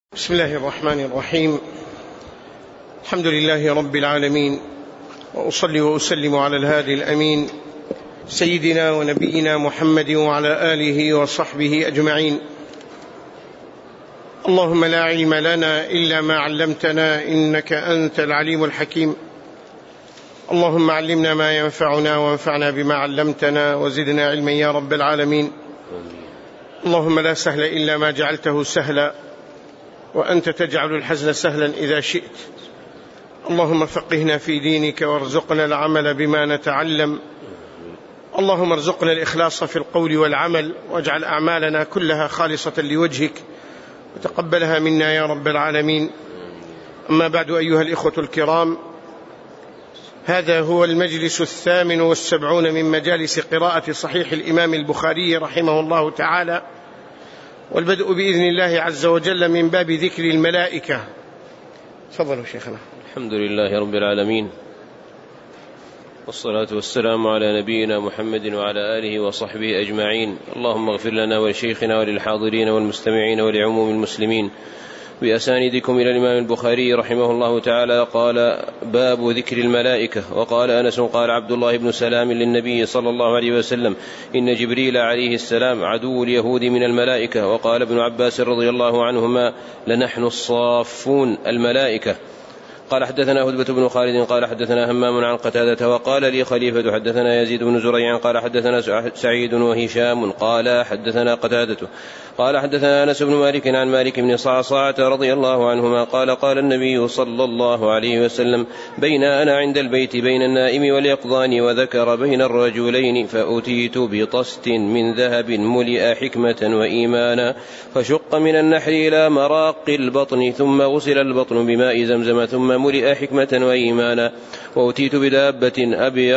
بسم الله الرحمن الرحيم. الحمد لله رب العالمين، وأصلي وأسلم على الهادي الأمين سيدنا ونبينا محمد وعلى آله وصحبه أجمعين. اللهم لا علم لنا إلا ما علمتنا إنك أنت العليم الحكيم. اللهم علمنا ما ينفعنا وانفعنا بما علمتنا وزدنا علما يا رب العالمين. اللهم لا سهل إلا ما جعلته سهلا، وأنت تجعل الحزن سهلا إذا شئت. اللهم فقهنا في دينك وارزقنا العمل بما نتعلم. اللهم ارزقنا الإخلاص في القول والعمل، واجعل أعمالنا كلها خالصة لوجهك وتقبلها منا يا رب العالمين. أما بعد، أيها الإخوة الكرام، هذا هو المجلس 78 من مجالس قراءة صحيح الإمام البخاري رحمه الله تعالى، والبدء بإذن الله عز وجل من باب ذكر الملائكة. تفضلوا شيخنا. الحمد لله رب العالمين، والصلاة والسلام على نبينا محمد وعلى آله وصحبه أجمعين. اللهم اغفر لنا ولشيخنا وللحاضرين والمستمعين ولعموم المسلمين. بأسانيدكم إلى الإمام البخاري رحمه الله تعالى قال: باب ذكر الملائكة. وقال أنس قال عبد الله بن سلام للنبي صلى الله عليه وسلم: إن جبريل عليه السلام عدو اليهود من الملائكة. وقال ابن عباس رضي الله عنهما: لنحن الصافون الملائكة. قال حدثنا هدبة بن خالد قال حدثنا همام عن قتادة وقال لي خليفة حدثنا يزيد بن زريع قال حدثنا سعيد وهشام قال حدثنا قتادة قال حدثنا أنس بن مالك عن مالك بن صعصعة رضي الله عنهما قال: قال النبي صلى الله عليه وسلم: بين أنا عند البيت بين النائم واليقظان، وذكر بين الرجلين، فأتيت بطست من ذهب ملئ حكمة وإيمانا، فشق من النحر إلى مراق البطن، ثم غسل البطن بماء زمزم، ثم ملئ حكمة وإيمانا. وأتيت بدابة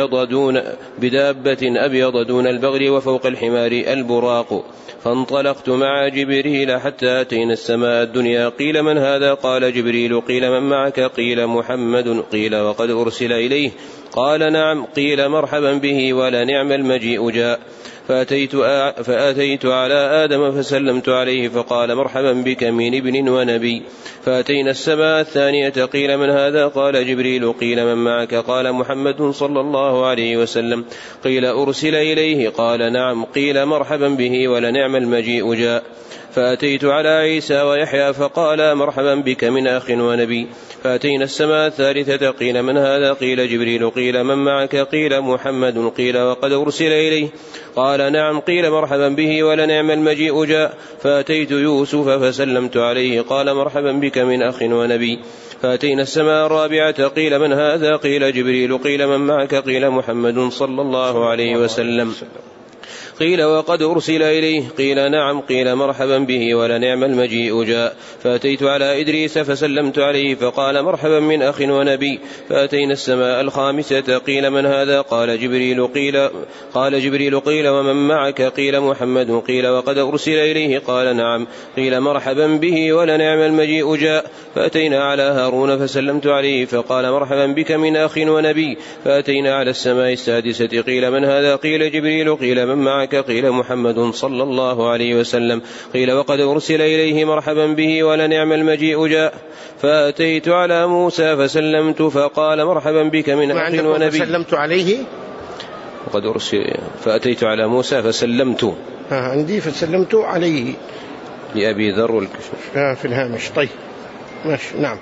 أبيض دون البغل وفوق الحمار البراق، فانطلقت مع جبريل حتى أتينا السماء الدنيا. قيل: من هذا؟ قال: جبريل. قيل: من معك؟ قيل: محمد. قيل: وقد أرسل إليه؟ قال: نعم. قيل: مرحبا به ولنعم المجيء جاء. فأتيت على آدم فسلمت عليه، فقال: مرحبا بك من ابن ونبي. فأتينا السماء الثانية. قيل: من هذا؟ قال: جبريل. قيل: من معك؟ قال: محمد صلى الله عليه وسلم. قيل: أرسل إليه؟ قال: نعم. قيل: مرحبا به ولنعم المجيء جاء. فأتيت على عيسى ويحيى، فقال: مرحبا بك من أخ ونبي. فأتينا السماء الثالثة. قيل: من هذا؟ قيل: جبريل. قيل: من معك؟ قيل: محمد. قيل: وقد أرسل إليه؟ قال: نعم. قيل: مرحبا به ولنعم المجيء جاء. فأتيت يوسف فسلمت عليه، قال: مرحبا بك من أخ ونبي. فأتينا السماء الرابعة. قيل: من هذا؟ قيل: جبريل. قيل: من معك؟ قيل: محمد صلى الله عليه وسلم. قيل: وقد أرسل إليه؟ قيل: نعم. قيل: مرحبا به ولنعم المجيء جاء. فأتيت على إدريس فسلمت عليه، فقال: مرحبا من أخ ونبي. فأتينا السماء الخامسة. قيل: من هذا؟ قال: جبريل. قيل: ومن معك؟ قيل: محمد. قيل: وقد أرسل إليه؟ قال: نعم. قيل: مرحبا به ولنعم المجيء جاء. فأتينا على هارون فسلمت عليه، فقال: مرحبا بك من أخ ونبي. فأتينا على السماء السادسة. قيل: من هذا؟ قيل: جبريل. قيل: من معك؟ قيل: محمد صلى الله عليه وسلم. قيل: وقد أرسل إليه؟ مرحبا به ولنعم المجيء جاء. فأتيت على موسى فسلمت، فقال: مرحبا بك من أخ ونبي. فسلمت عليه وقد أرسل. فأتيت على موسى فسلمت. عندي فسلمت عليه لأبي ذر والكشف في الهامش. طيب ماشي. نعم.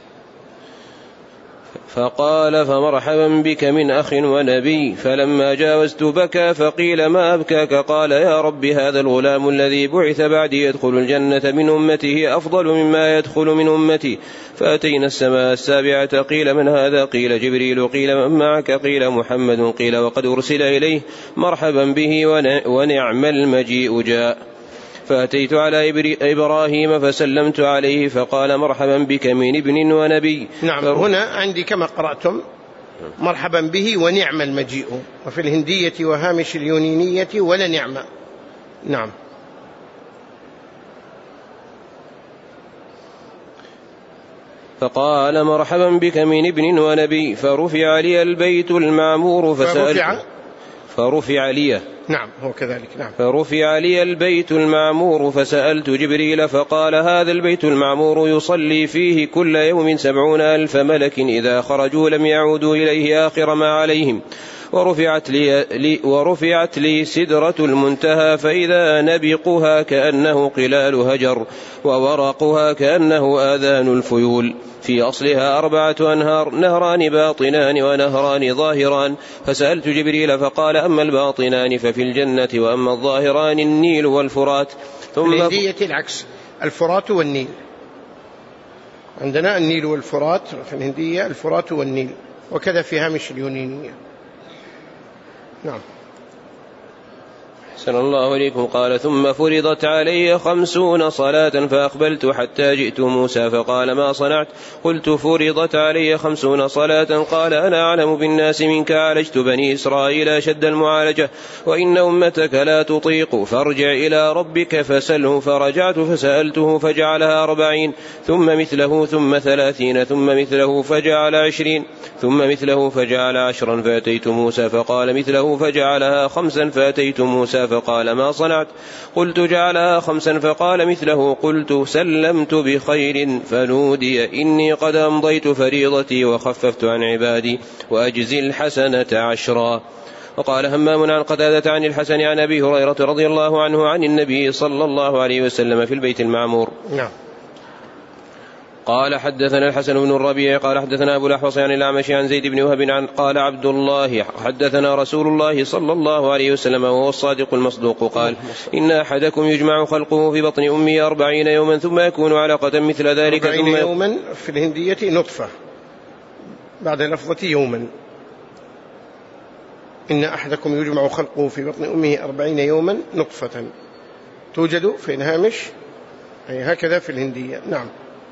فقال: فمرحبا بك من أخ ونبي. فلما جاوزت بكى، فقيل: ما أبكاك؟ قال: يا رب، هذا الغلام الذي بعث بعدي يدخل الجنة من أمته أفضل مما يدخل من أمتي. فأتينا السماء السابعة. قيل: من هذا؟ قيل: جبريل. قيل: من معك؟ قيل: محمد. قيل: وقد أرسل إليه؟ مرحبا به ونعم المجيء جاء. فأتيت على إبراهيم فسلمت عليه، فقال: مرحبا بك من ابن ونبي. نعم. هنا عندي كما قرأتم: مرحبا به ونعم المجيء، وفي الهندية وهامش اليونانية ولا نعم. نعم. فقال: مرحبا بك من ابن ونبي. فرفع لي البيت المعمور فرفع لي نعم هو كذلك. نعم. فرفع لي البيت المعمور فسألت جبريل فقال هذا البيت المعمور يصلي فيه كل يوم 70,000 ملك إذا خرجوا لم يعودوا إليه آخر ما عليهم. ورفعت لي سدرة المنتهى فإذا نبقها كأنه قلال هجر وورقها كأنه آذان الفيول. في أصلها 4 أنهار، نهران باطنان ونهران ظاهران. فسألت جبريل فقال أما الباطنان ففي الجنة وأما الظاهران النيل والفرات. ثم الهندية العكس، الفرات والنيل. عندنا النيل والفرات، في الهندية الفرات والنيل، وكذا في هامش اليونانية. نعم. أحسن الله إليكم. قال ثم فرضت علي 50 صلاة فأقبلت حتى جئت موسى فقال ما صنعت؟ قلت فرضت علي 50 صلاة. قال أنا أعلم بالناس منك، عالجت بني إسرائيل أشد المعالجة وإن أمتك لا تطيق، فارجع إلى ربك فسله. فرجعت فسألته فجعلها 40 ثم مثله ثم 30 ثم مثله فجعل 20 ثم مثله فجعل 10. فأتيت موسى فقال مثله فجعلها 5. فأتيت موسى فقال ما صنعت؟ قلت جعلها 5. فقال مثله. قلت سلمت بخير. فنودي إني قد أمضيت فريضتي وخففت عن عبادي وأجزي الحسنة 10. وقال همام عن قتادة عن الحسن عن أبي هريرة رضي الله عنه عن النبي صلى الله عليه وسلم في البيت المعمور. نعم. قال حدثنا الحسن بن الربيع قال حدثنا أبو الأحوص عن الأعمش عن زيد بن وهب قال عبد الله حدثنا رسول الله صلى الله عليه وسلم وهو الصادق المصدوق قال إن أحدكم يجمع خلقه في بطن أمه 40 يوما ثم يكون علقة مثل ذلك 40 يوما في الهندية نطفة بعد لفظة يوما. إن أحدكم يجمع خلقه في بطن أمه 40 يوما نطفة توجد في الهامش، أي هكذا في الهندية. نعم.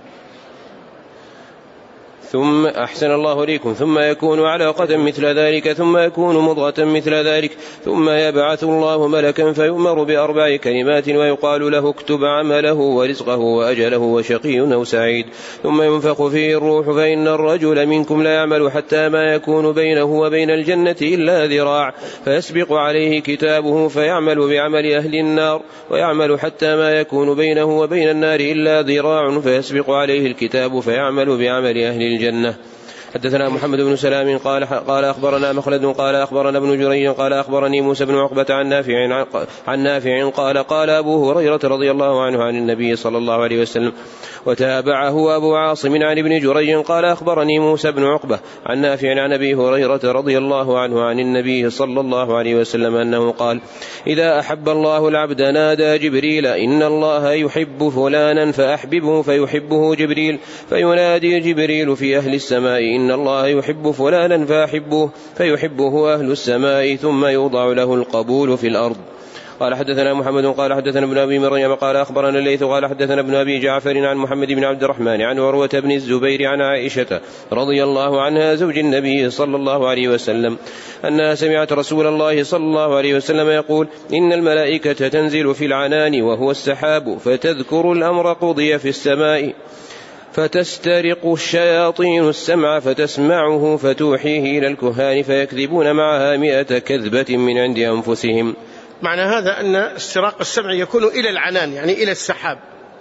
ثم أحسن الله إليكم. ثم يكون علقة مثل ذلك ثم يكون مضغة مثل ذلك ثم يبعث الله ملكا فيؤمر ب4 كلمات ويقال له اكتب عمله ورزقه وأجله وشقي أو سعيد. ثم ينفخ فيه الروح فإن الرجل منكم لا يعمل حتى ما يكون بينه وبين الجنة إلا ذراع فيسبق عليه كتابه فيعمل بعمل أهل النار ويعمل حتى ما يكون بينه وبين النار إلا ذراع فيسبق عليه الكتاب فيعمل بعمل أهل الجنة. حدثنا محمد بن سلام قال أخبرنا مخلد قال أخبرنا ابن جريج قال أخبرني موسى بن عقبة عن نافع قال أبو هريرة رضي الله عنه عن النبي صلى الله عليه وسلم وتابعه أبو عاصم عن ابن جريج قال أخبرني موسى بن عقبة عن نافع عن أبي هريرة رضي الله عنه عن النبي صلى الله عليه وسلم أنه قال إذا أحب الله العبد نادى جبريل إن الله يحب فلانا فأحببه فيحبه جبريل فينادي جبريل في أهل السماء إن الله يحب فلانا فأحبه فيحبه أهل السماء ثم يوضع له القبول في الأرض. قال حدثنا محمد قال حدثنا ابن أبي مريم قال أخبرنا الليث قال حدثنا ابن أبي جعفر عن محمد بن عبد الرحمن عن عروة بن الزبير عن عائشة رضي الله عنها زوج النبي صلى الله عليه وسلم أنها سمعت رسول الله صلى الله عليه وسلم يقول إن الملائكة تنزل في العنان وهو السحاب فتذكر الأمر قضي في السماء فتسترق الشياطين السمع فتسمعه فتوحيه إلى الكهان فيكذبون معها 100 كذبة من عند أنفسهم. معنى هذا أن استراق السمع يكون إلى العنان يعني إلى السحاب.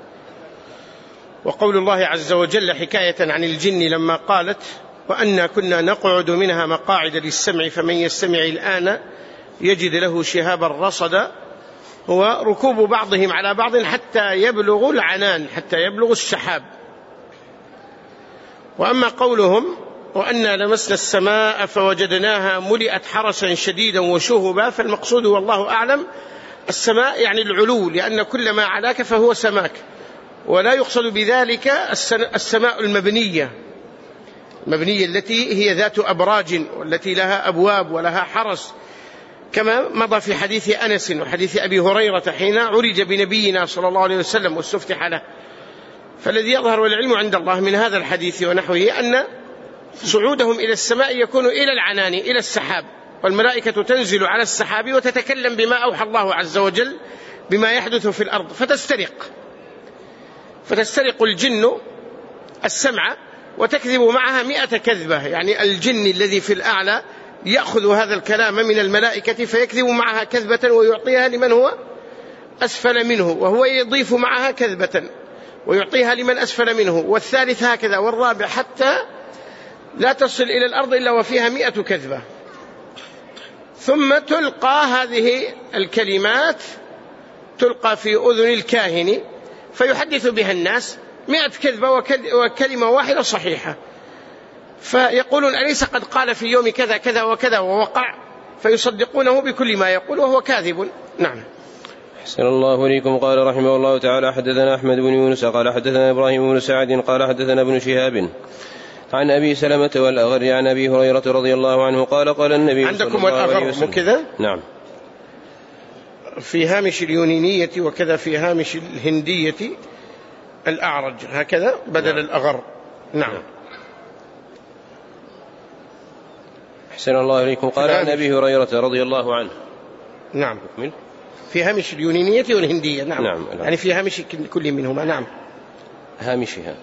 وقول الله عز وجل حكاية عن الجن لما قالت وأنا كنا نقعد منها مقاعد للسمع فمن يستمع الآن يجد له شهابا رصدا هو ركوب بعضهم على بعض حتى يبلغ العنان حتى يبلغ السحاب. وأما قولهم وأنا لمسنا السماء فوجدناها ملئت حرسا شديدا وشهبا فالمقصود والله أعلم السماء يعني العلو لأن كل ما علاك فهو سماك، ولا يقصد بذلك السماء المبنية التي هي ذات أبراج والتي لها أبواب ولها حرس كما مضى في حديث أنس وحديث أبي هريرة حين عرج بنبينا صلى الله عليه وسلم واستفتح له. فالذي يظهر والعلم عند الله من هذا الحديث ونحوه أن صعودهم إلى السماء يكون إلى العنان إلى السحاب، والملائكة تنزل على السحاب وتتكلم بما أوحى الله عز وجل بما يحدث في الأرض فتسترق الجن السمع وتكذب معها 100 كذبة، يعني الجن الذي في الأعلى يأخذ هذا الكلام من الملائكة فيكذب معها كذبة ويعطيها لمن هو أسفل منه، وهو يضيف معها كذبة ويعطيها لمن أسفل منه، والثالث هكذا، والرابع، حتى لا تصل إلى الأرض إلا وفيها 100 كذبة. ثم تلقى هذه الكلمات تلقى في أذن الكاهن فيحدث بها الناس 100 كذبة وكلمة واحدة صحيحة، فيقولون أليس قد قال في اليوم كذا كذا وكذا ووقع، فيصدقونه بكل ما يقول وهو كاذب. نعم. أحسن الله إليكم. قال رحمه الله تعالى حدثنا أحمد بن يونس قال حدثنا إبراهيم بن سعد قال حدثنا ابن شهاب عن أبي سلمة والأغر عن أبي هريرة رضي الله عنه قال قال النبي عندكم صلى الله عليه وسلم كذا؟ نعم. في هامش اليونينية وكذا في هامش الهندية الأعرج هكذا بدل الأغر. نعم. أحسن الله إليكم. قال عن أبي هريرة رضي الله عنه. نعم. في هامش اليونينية والهندية. نعم. نعم. يعني في هامش كل منهما. نعم. هامشها.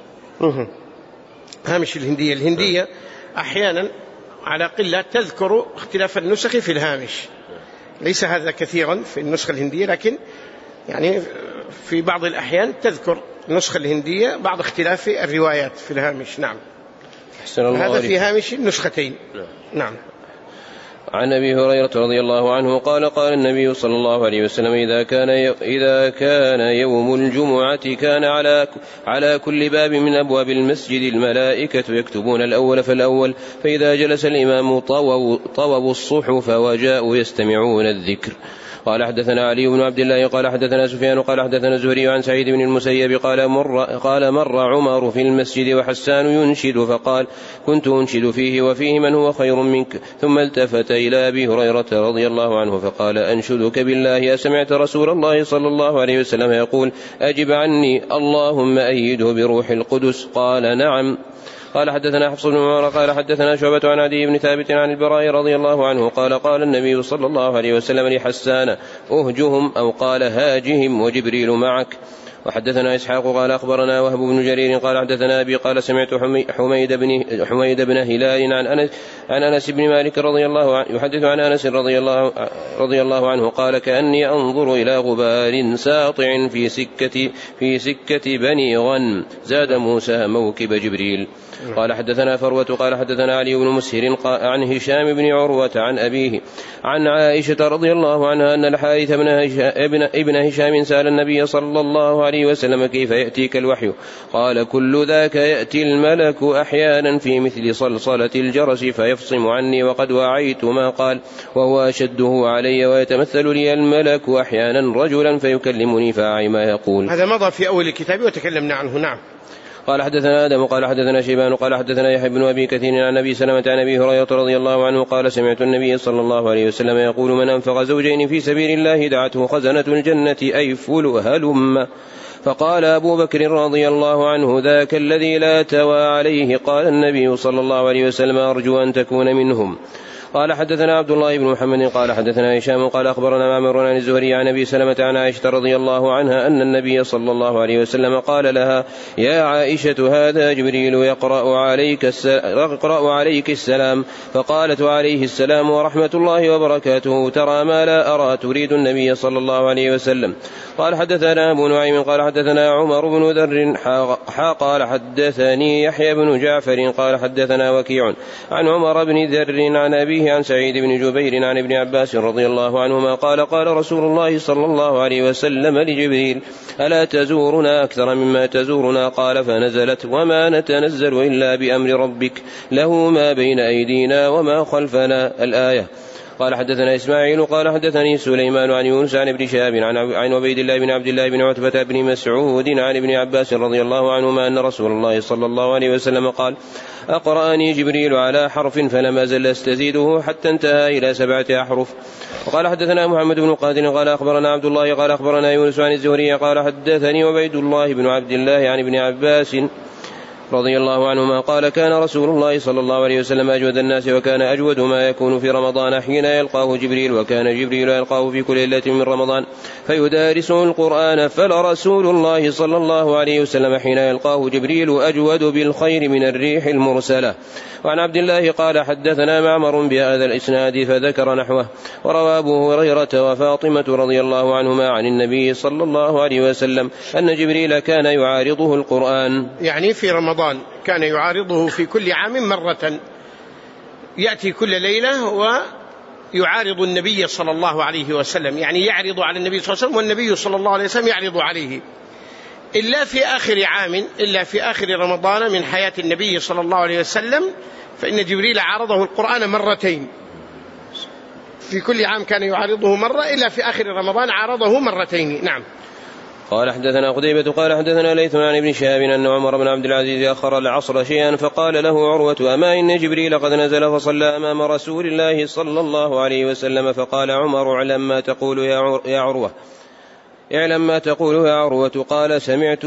هامش الهندية أحيانا على قلة تذكر اختلاف النسخ في الهامش، ليس هذا كثيرا في النسخة الهندية، لكن يعني في بعض الأحيان تذكر النسخة الهندية بعض اختلاف الروايات في الهامش. نعم. هذا في هامش النسختين. نعم. عن أبي هريرة رضي الله عنه قال قال النبي صلى الله عليه وسلم إذا كان يوم الجمعة كان على كل باب من أبواب المسجد الملائكة يكتبون الأول فالأول، فإذا جلس الإمام طووا الصحف وجاءوا يستمعون الذكر. قال حدثنا علي بن عبد الله قال حدثنا سفيان قال حدثنا الزهري عن سعيد بن المسيب قال مر عمر في المسجد وحسان ينشد فقال كنت أنشد فيه وفيه من هو خير منك، ثم التفت إلى أبي هريرة رضي الله عنه فقال أنشدك بالله أسمعت رسول الله صلى الله عليه وسلم يقول أجب عني اللهم أيده بروح القدس؟ قال نعم. قال حدثنا حفص بن عمر قال حدثنا شعبة عن عدي بن ثابت عن البراء رضي الله عنه قال قال النبي صلى الله عليه وسلم لحسان أهجهم أو قال هاجهم وجبريل معك. وحدثنا إسحاق قال أخبرنا وهب بن جرير قال حدثنا أبي قال سمعت حميد بن هلال عن أنس بن مالك رضي الله عنه يحدث عن أنس رضي الله عنه قال كأني أنظر إلى غبار ساطع في سكة بني غن زاد موسى موكب جبريل. قال حدثنا فروة قال حدثنا علي بن مسهر عن هشام بن عروة عن أبيه عن عائشة رضي الله عنها أن الحارث ابن هشام سأل النبي صلى الله عليه وسلم كيف يأتيك الوحي؟ قال كل ذاك يأتي الملك أحيانا في مثل صلصلة الجرس فيفصم عني وقد وعيت ما قال وهو أشده علي، ويتمثل لي الملك أحيانا رجلا فيكلمني فأعي ما يقول. هذا مضى في أول الكتاب وتكلمنا عنه. نعم. قال حدثنا آدم قال حدثنا شيبان قال حدثنا يحيى بن أبي كثير عن أبي سلمة عن أبي هريرة رضي الله عنه قال سمعت النبي صلى الله عليه وسلم يقول من أنفق زوجين في سبيل الله دعته خزنة الجنة أي فول هلم. فقال أبو بكر رضي الله عنه ذاك الذي لا توى عليه. قال النبي صلى الله عليه وسلم أرجو أن تكون منهم. قال حدثنا عبد الله بن محمد قال حدثنا هشام قال أخبرنا معمر عن الزهري عن أبي سلمة عن عائشة رضي الله عنها أن النبي صلى الله عليه وسلم قال لها يا عائشة هذا جبريل يقرأ عليك السلام. فقالت عليه السلام ورحمة الله وبركاته ترى ما لا أرى تريد النبي صلى الله عليه وسلم. قال حدثنا أبو نعيم قال حدثنا عمر بن ذر قال حدثني يحيى بن جعفر قال حدثنا وكيع عن عمر بن ذر عن أبيه عن سعيد بن جبير عن ابن عباس رضي الله عنهما قال قال رسول الله صلى الله عليه وسلم لجبريل ألا تزورنا أكثر مما تزورنا؟ قال فنزلت وما نتنزل إلا بأمر ربك له ما بين أيدينا وما خلفنا الآية. قال حدثنا إسماعيل قال حدثني سليمان عن يونس عن ابن شهاب عن عبيد الله بن عبد الله بن عتبة بن مسعود عن ابن عباس رضي الله عنهما أن رسول الله صلى الله عليه وسلم قال أقرأني جبريل على حرف فلم أزل أستزيده حتى انتهى إلى 7 أحرف. وقال حدثنا محمد بن قادر قال أخبرنا عبد الله قال أخبرنا يونس عن الزهري قال حدثني عبيد الله بن عبد الله عن ابن عباس رضي الله عنهما قال كان رسول الله صلى الله عليه وسلم أجود الناس وكان أجود ما يكون في رمضان حين يلقاه جبريل وكان جبريل يلقاه في كل ليلة من رمضان فيدارسه القرآن فلرسول الله صلى الله عليه وسلم حين يلقاه جبريل أجود بالخير من الريح المرسلة. وعن عبد الله قال حدثنا معمر بهذا الإسناد فذكر نحوه. وروى أبو هريرة وفاطمة رضي الله عنهما عن النبي صلى الله عليه وسلم أن جبريل كان يعارضه القرآن، يعني في رمضان كان يعارضه في كل عام مرة، يأتي كل ليلة ويعارض النبي صلى الله عليه وسلم، يعني يعرض على النبي صلى الله عليه وسلم والنبي صلى الله عليه وسلم يعرض عليه، إلا في آخر عام، إلا في آخر رمضان من حياة النبي صلى الله عليه وسلم، فإن جبريل عارضه القرآن مرتين، في كل عام كان يعارضه مرة، إلا في آخر رمضان عارضه مرتين. نعم. قال حدثنا قتيبة قال حدثنا ليث عن ابن شهاب أن عمر بن عبد العزيز أخر العصر شيئا فقال له عروة أما إن جبريل قد نزل فصلى أمام رسول الله صلى الله عليه وسلم، فقال عمر اعلم ما تقول يا عروة، اعلم ما تقول يا عروة. قال سمعت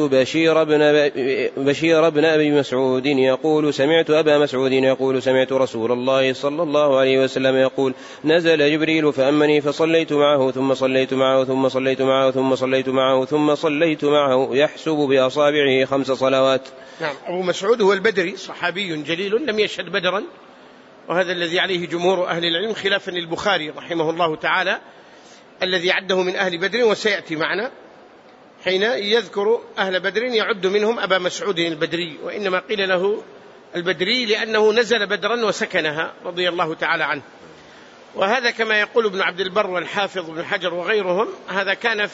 بشير بن أبي مسعود يقول سمعت أبا مسعود يقول سمعت رسول الله صلى الله عليه وسلم يقول نزل جبريل فأمني فصليت معه ثم صليت معه ثم صليت معه ثم صليت معه ثم صليت معه يحسب بأصابعه 5 صلوات. نعم. أبو مسعود هو البدري، صحابي جليل لم يشهد بدرا، وهذا الذي عليه جمهور أهل العلم خلافا للبخاري رحمه الله تعالى الذي عده من أهل بدر، وسيأتي معنا حين يذكر أهل بدر يعد منهم أبا مسعود البدري، وإنما قيل له البدري لأنه نزل بدرا وسكنها رضي الله تعالى عنه. وهذا كما يقول ابن عبد البر والحافظ ابن حجر وغيرهم، هذا كان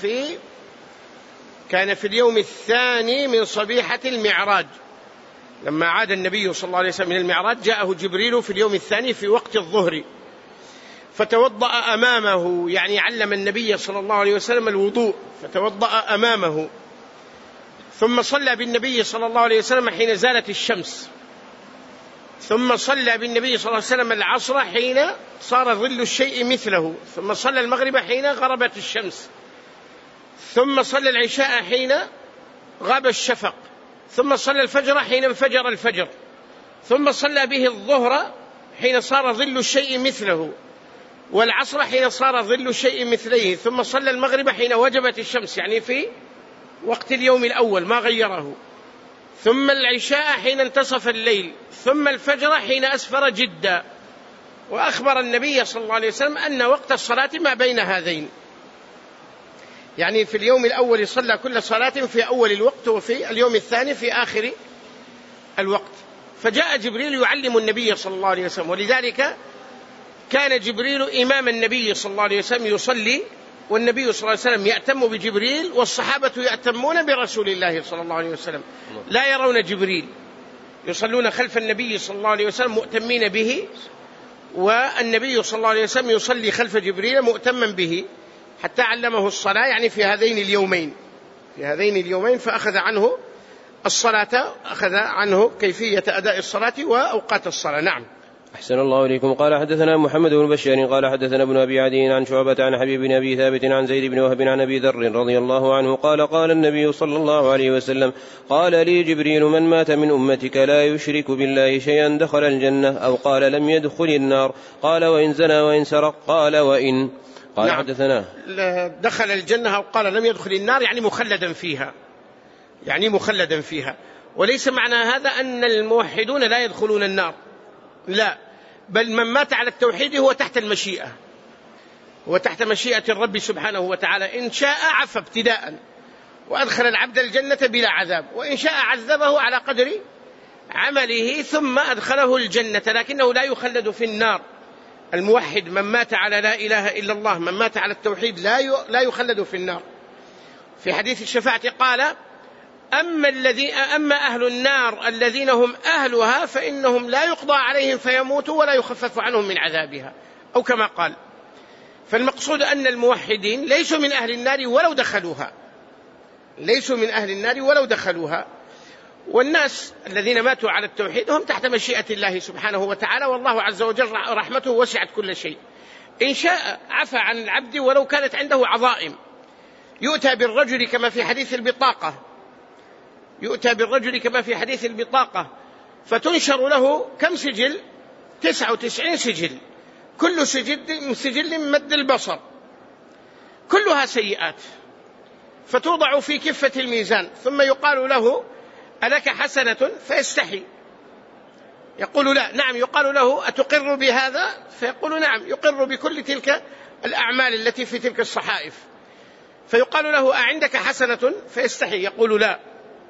في اليوم الثاني من صبيحة المعراج، لما عاد النبي صلى الله عليه وسلم من المعراج جاءه جبريل في اليوم الثاني في وقت الظهر، فتوضأ أمامه، يعني علم النبي صلى الله عليه وسلم الوضوء، فتوضأ أمامه، ثم صلى بالنبي صلى الله عليه وسلم حين زالت الشمس، ثم صلى بالنبي صلى الله عليه وسلم العصر حين صار ظل الشيء مثله، ثم صلى المغرب حين غربت الشمس، ثم صلى العشاء حين غاب الشفق، ثم صلى الفجر حين انفجر الفجر، ثم صلى به الظهر حين صار ظل الشيء مثله، والعصر حين صار ظل الشيء مثليه، ثم صلى المغرب حين وجبت الشمس، يعني في وقت اليوم الأول ما غيره، ثم العشاء حين انتصف الليل، ثم الفجر حين أسفر جدا. وأخبر النبي صلى الله عليه وسلم أن وقت الصلاة ما بين هذين، يعني في اليوم الأول صلى كل صلاة في أول الوقت، وفي اليوم الثاني في آخر الوقت. فجاء جبريل يعلم النبي صلى الله عليه وسلم، ولذلك كان جبريل إمام النبي صلى الله عليه وسلم يصلي، والنبي صلى الله عليه وسلم يأتم بجبريل، والصحابة يأتمون برسول الله صلى الله عليه وسلم، لا يرون جبريل، يصلون خلف النبي صلى الله عليه وسلم مؤتمين به، والنبي صلى الله عليه وسلم يصلي خلف جبريل مؤتما به، حتى علمه الصلاة، يعني في هذين اليومين فأخذ عنه الصلاة، أخذ عنه كيفية أداء الصلاة وأوقات الصلاة. نعم. أحسن الله إليكم. قال حدثنا محمد بن بشار قال حدثنا ابن أبي عدي عن شعبة عن حبيب بن أبي ثابت عن زيد بن وهب عن أبي ذر رضي الله عنه قال قال النبي صلى الله عليه وسلم قال لي جبريل من مات من أمتك لا يشرك بالله شيئا دخل الجنة، أو قال لم يدخل النار، قال وإن زنى وإن سرق، قال وإن. قال نعم. حدثنا دخل الجنة أو قال لم يدخل النار، يعني مخلدا فيها، وليس معنى هذا أن الموحدون لا يدخلون النار، لا، بل من مات على التوحيد هو تحت المشيئة، هو تحت مشيئة الرب سبحانه وتعالى، إن شاء عفى ابتداء وأدخل العبد الجنة بلا عذاب، وإن شاء عذبه على قدر عمله ثم أدخله الجنة، لكنه لا يخلد في النار. الموحد من مات على لا إله إلا الله، من مات على التوحيد لا يخلد في النار. في حديث الشفاعة قال أما أهل النار الذين هم أهلها فإنهم لا يقضى عليهم فيموتوا ولا يخفف عنهم من عذابها، أو كما قال. فالمقصود أن الموحدين ليسوا من أهل النار ولو دخلوها، والناس الذين ماتوا على التوحيد هم تحت مشيئة الله سبحانه وتعالى، والله عز وجل رحمته وسعت كل شيء، إن شاء عفى عن العبد ولو كانت عنده عظائم. يؤتى بالرجل كما في حديث البطاقة، يؤتى بالرجل كما في حديث البطاقة فتنشر له كم سجل؟ 99 سجل، كل سجل مد البصر، كلها سيئات، فتوضع في كفة الميزان، ثم يقال له ألك حسنة؟ فيستحي يقول لا. نعم. يقال له أتقر بهذا؟ فيقول نعم، يقر بكل تلك الأعمال التي في تلك الصحائف. فيقال له أعندك حسنة؟ فيستحي يقول لا.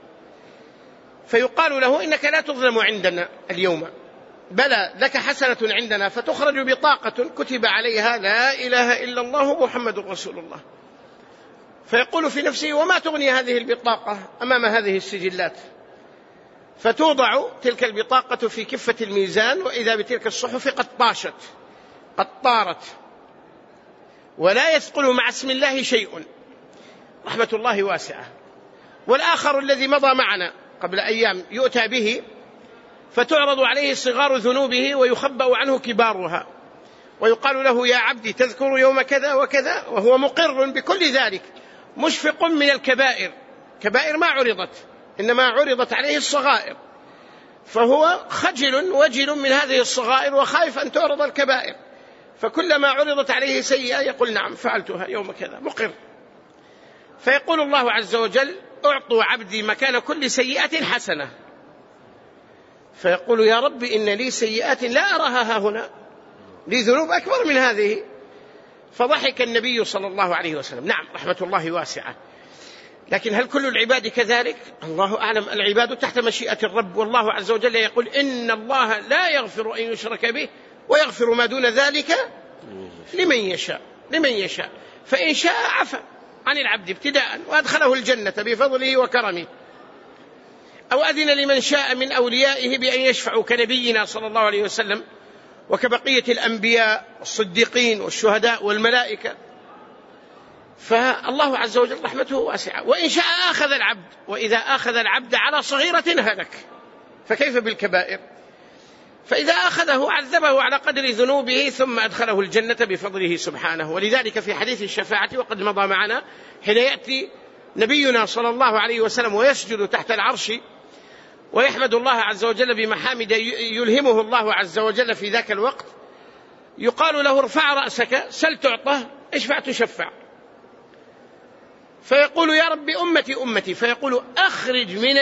فيقال له إنك لا تظلم عندنا اليوم، بلى لك حسنة عندنا، فتخرج بطاقة كتب عليها لا إله إلا الله محمد رسول الله. فيقول في نفسه وما تغني هذه البطاقة أمام هذه السجلات؟ فتوضع تلك البطاقة في كفة الميزان، وإذا بتلك الصحف قد طاشت، قد طارت، ولا يثقل مع اسم الله شيء. رحمة الله واسعة. والآخر الذي مضى معنا قبل أيام يؤتى به فتعرض عليه صغار ذنوبه ويخبأ عنه كبارها، ويقال له يا عبدي تذكر يوم كذا وكذا، وهو مقر بكل ذلك، مشفق من الكبائر، كبائر ما عرضت، إنما عرضت عليه الصغائر، فهو خجل وجل من هذه الصغائر وخايف أن تعرض الكبائر، فكلما عرضت عليه سيئة يقول نعم فعلتها يوم كذا، مقر. فيقول الله عز وجل أعطوا عبدي مكان كل سيئة حسنة، فيقول يا رب إن لي سيئات لا أراها هنا، لي ذنوب أكبر من هذه. فضحك النبي صلى الله عليه وسلم. نعم رحمة الله واسعة، لكن هل كل العباد كذلك؟ الله أعلم. العباد تحت مشيئة الرب، والله عز وجل يقول إن الله لا يغفر أن يشرك به ويغفر ما دون ذلك لمن يشاء، لمن يشاء. فإن شاء عفى عن العبد ابتداء وأدخله الجنة بفضله وكرمه، أو أذن لمن شاء من أوليائه بأن يشفعوا كنبينا صلى الله عليه وسلم وكبقية الأنبياء والصديقين والشهداء والملائكة. فالله عز وجل رحمته واسعة. وإن شاء أخذ العبد، وإذا أخذ العبد على صغيرة هلك، فكيف بالكبائر؟ فإذا أخذه عذبه على قدر ذنوبه ثم أدخله الجنة بفضله سبحانه. ولذلك في حديث الشفاعة وقد مضى معنا، حين يأتي نبينا صلى الله عليه وسلم ويسجد تحت العرش ويحمد الله عز وجل بمحامد يلهمه الله عز وجل في ذاك الوقت، يقال له ارفع رأسك سل تعطى اشفع تشفع، فيقول يا رب أمتي أمتي، فيقول أخرج من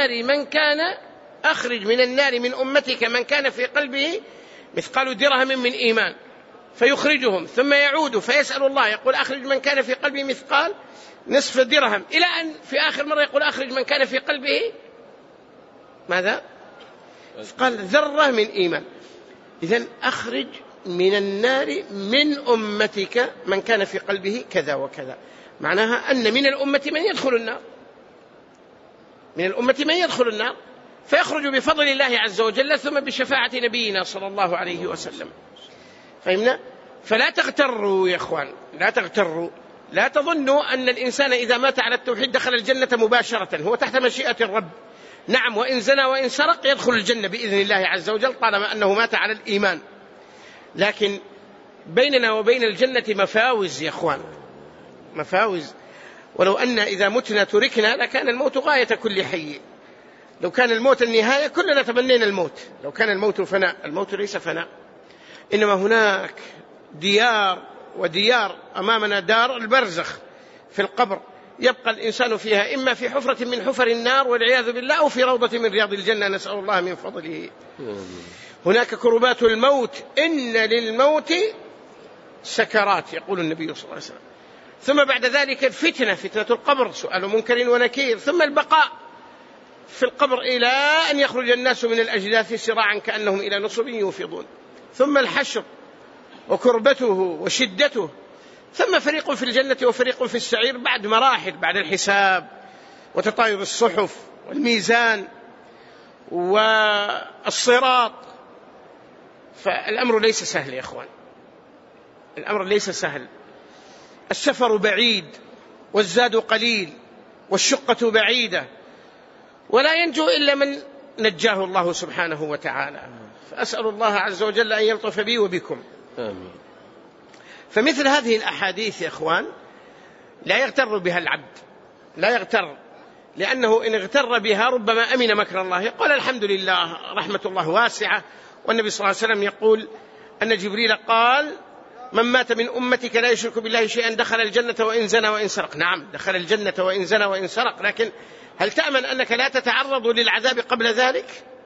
النار من أمتك من كان في قلبه مثقال درهم من إيمان، فيخرجهم ثم يعود فيسأل الله يقول أخرج من كان في قلبه مثقال نصف درهم، إلى أن في آخر مرة يقول أخرج من كان في قلبه ماذا؟ مثقال ذرة من إيمان. إذن أخرج من النار من أمتك من كان في قلبه كذا وكذا، معناها أن من الأمة من يدخل النار، من الأمة من يدخل النار، فيخرج بفضل الله عز وجل ثم بشفاعة نبينا صلى الله عليه وسلم. فهمنا؟ فلا تغتروا يا أخوان، لا تغتروا، لا تظنوا أن الإنسان إذا مات على التوحيد دخل الجنة مباشرة، هو تحت مشيئة الرب. نعم، وإن زنى وإن سرق يدخل الجنة بإذن الله عز وجل طالما أنه مات على الإيمان، لكن بيننا وبين الجنة مفاوز يا أخوان، مفاوز. ولو أن إذا متنا تركنا لكان الموت غاية كل حي، لو كان الموت النهاية كلنا تمنينا الموت، لو كان الموت فناء. الموت ليس فناء، إنما هناك ديار وديار. أمامنا دار البرزخ في القبر، يبقى الإنسان فيها إما في حفرة من حفر النار والعياذ بالله، أو في روضة من رياض الجنة، نسأل الله من فضله. هناك كربات الموت، إن للموت سكرات يقول النبي صلى الله عليه وسلم. ثم بعد ذلك الفتنة، فتنة القبر، سؤال منكر ونكير، ثم البقاء في القبر إلى أن يخرج الناس من الأجداث سراعا كأنهم إلى نصب يوفضون، ثم الحشر وكربته وشدته، ثم فريق في الجنة وفريق في السعير بعد مراحل، بعد الحساب وتطاير الصحف والميزان والصراط. فالأمر ليس سهل يا أخوان، الأمر ليس سهل. السفر بعيد والزاد قليل والشقة بعيدة، ولا ينجو إلا من نجاه الله سبحانه وتعالى. فأسأل الله عز وجل أن يلطف بي وبكم، آمين. فمثل هذه الأحاديث يا أخوان لا يغتر بها العبد، لا يغتر، لأنه إن اغتر بها ربما أمن مكر الله. قال الحمد لله رحمة الله واسعة. والنبي صلى الله عليه وسلم يقول أن جبريل قال من مات من أمتك لا يشرك بالله شيئا دخل الجنة وإن زنى وإن سرق. نعم دخل الجنة وإن زنى وإن سرق، لكن هل تأمن أنك لا تتعرض للعذاب قبل ذلك؟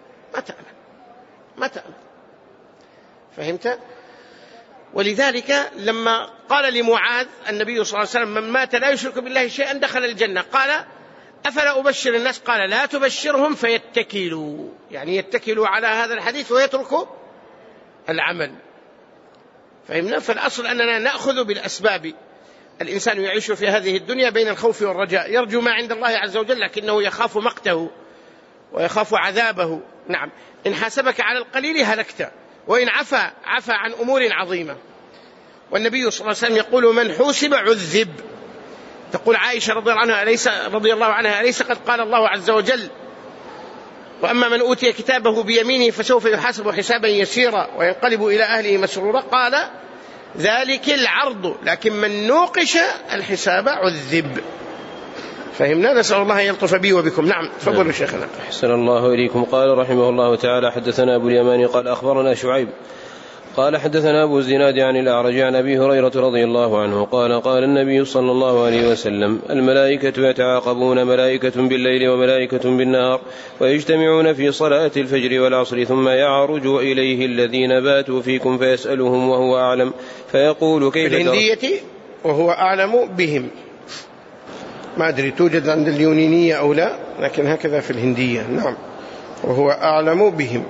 ما تأمن. فهمت؟ ولذلك لما قال لمعاذ النبي صلى الله عليه وسلم من مات لا يشرك بالله شيئا دخل الجنة، قال أفلا أبشر الناس؟ قال لا تبشرهم فيتكلوا، يعني يتكلوا على هذا الحديث ويتركوا العمل. فهمنا؟ فالأصل أننا نأخذ بالأسباب. الإنسان يعيش في هذه الدنيا بين الخوف والرجاء، يرجو ما عند الله عز وجل لكنه يخاف مقته ويخاف عذابه. نعم، إن حاسبك على القليل هلكت، وإن عفى عن أمور عظيمة. والنبي صلى الله عليه وسلم يقول من حوسب عذب. تقول عائشة رضي الله عنها أليس قد قال الله عز وجل وأما من أوتي كتابه بيمينه فسوف يحاسب حسابا يسيرا وينقلب إلى أهله مسرورا؟ قال ذلك العرض، لكن من نوقش الحساب عذب. فهمنا؟ نسأل الله أن يلطف بي وبكم. نعم تفضلوا شيخنا. أحسن الله إليكم. قال رحمه الله تعالى حدثنا أبو اليمان قال أخبرنا شعيب قال حدثنا أبو الزناد عن الأعرج عن أبي هريرة رضي الله عنه قال قال النبي صلى الله عليه وسلم الملائكة يتعاقبون، ملائكة بالليل وملائكة بالنهار، ويجتمعون في صلاة الفجر والعصر، ثم يعرج إليه الذين باتوا فيكم فيسألهم وهو أعلم فيقول كيف في الهندية وهو أعلم بهم. ما أدري توجد عند اليونانية أو لا، لكن هكذا في الهندية. نعم، وهو أعلم بهم.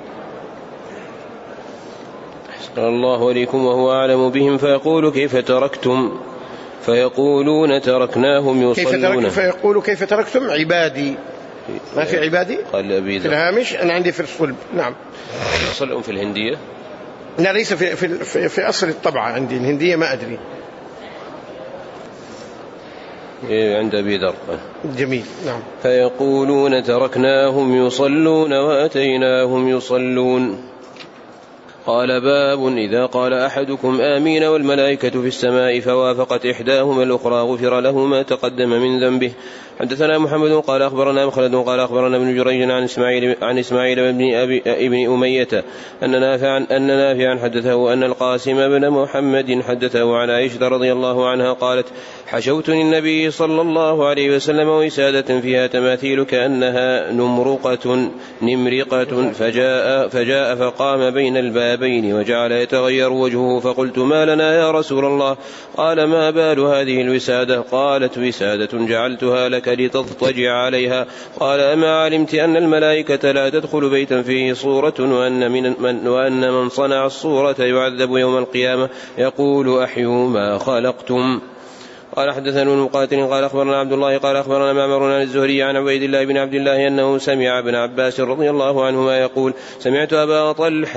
قال الله عليكم وهو أعلم بهم فيقول كيف تركتم فيقولون تركناهم يصلون. فيقول كيف تركتم عبادي. ما في عبادي قال في الهامش، أنا عندي في الصلب. نعم. يصلون في الهندية؟ لا ليس في أصل الطبعة عندي الهندية، ما أدري. عند أبي ذر. جميل. نعم. فيقولون تركناهم يصلون وأتيناهم يصلون. قال باب إذا قال أحدكم آمين والملائكة في السماء فوافقت إحداهما الأخرى غفر له ما تقدم من ذنبه. حدثنا محمد قال أخبرنا مخلد قال أخبرنا ابن جريج عن إسماعيل بن أمية أن نافعا حدثه أن القاسم بن محمد حدثه عن عائشة رضي الله عنها قالت حشوت النبي صلى الله عليه وسلم وسادة فيها تماثيل كأنها نمرقة فجاء فقام بين البابين وجعل يتغير وجهه فقلت ما لنا يا رسول الله؟ قال ما بال هذه الوسادة؟ قالت وسادة جعلتها لك لتضطجع عليها. قال أما علمت أن الملائكة لا تدخل بيتا فيه صورة وأن من صنع الصورة يعذب يوم القيامة يقول أحيوا ما خلقتم. قال حدثنا المقاتل قال أخبرنا عبد الله قال أخبرنا معمر عن الزهري عن عبيد الله بن عبد الله أنه سمع ابن عباس رضي الله عنهما يقول سمعت أبا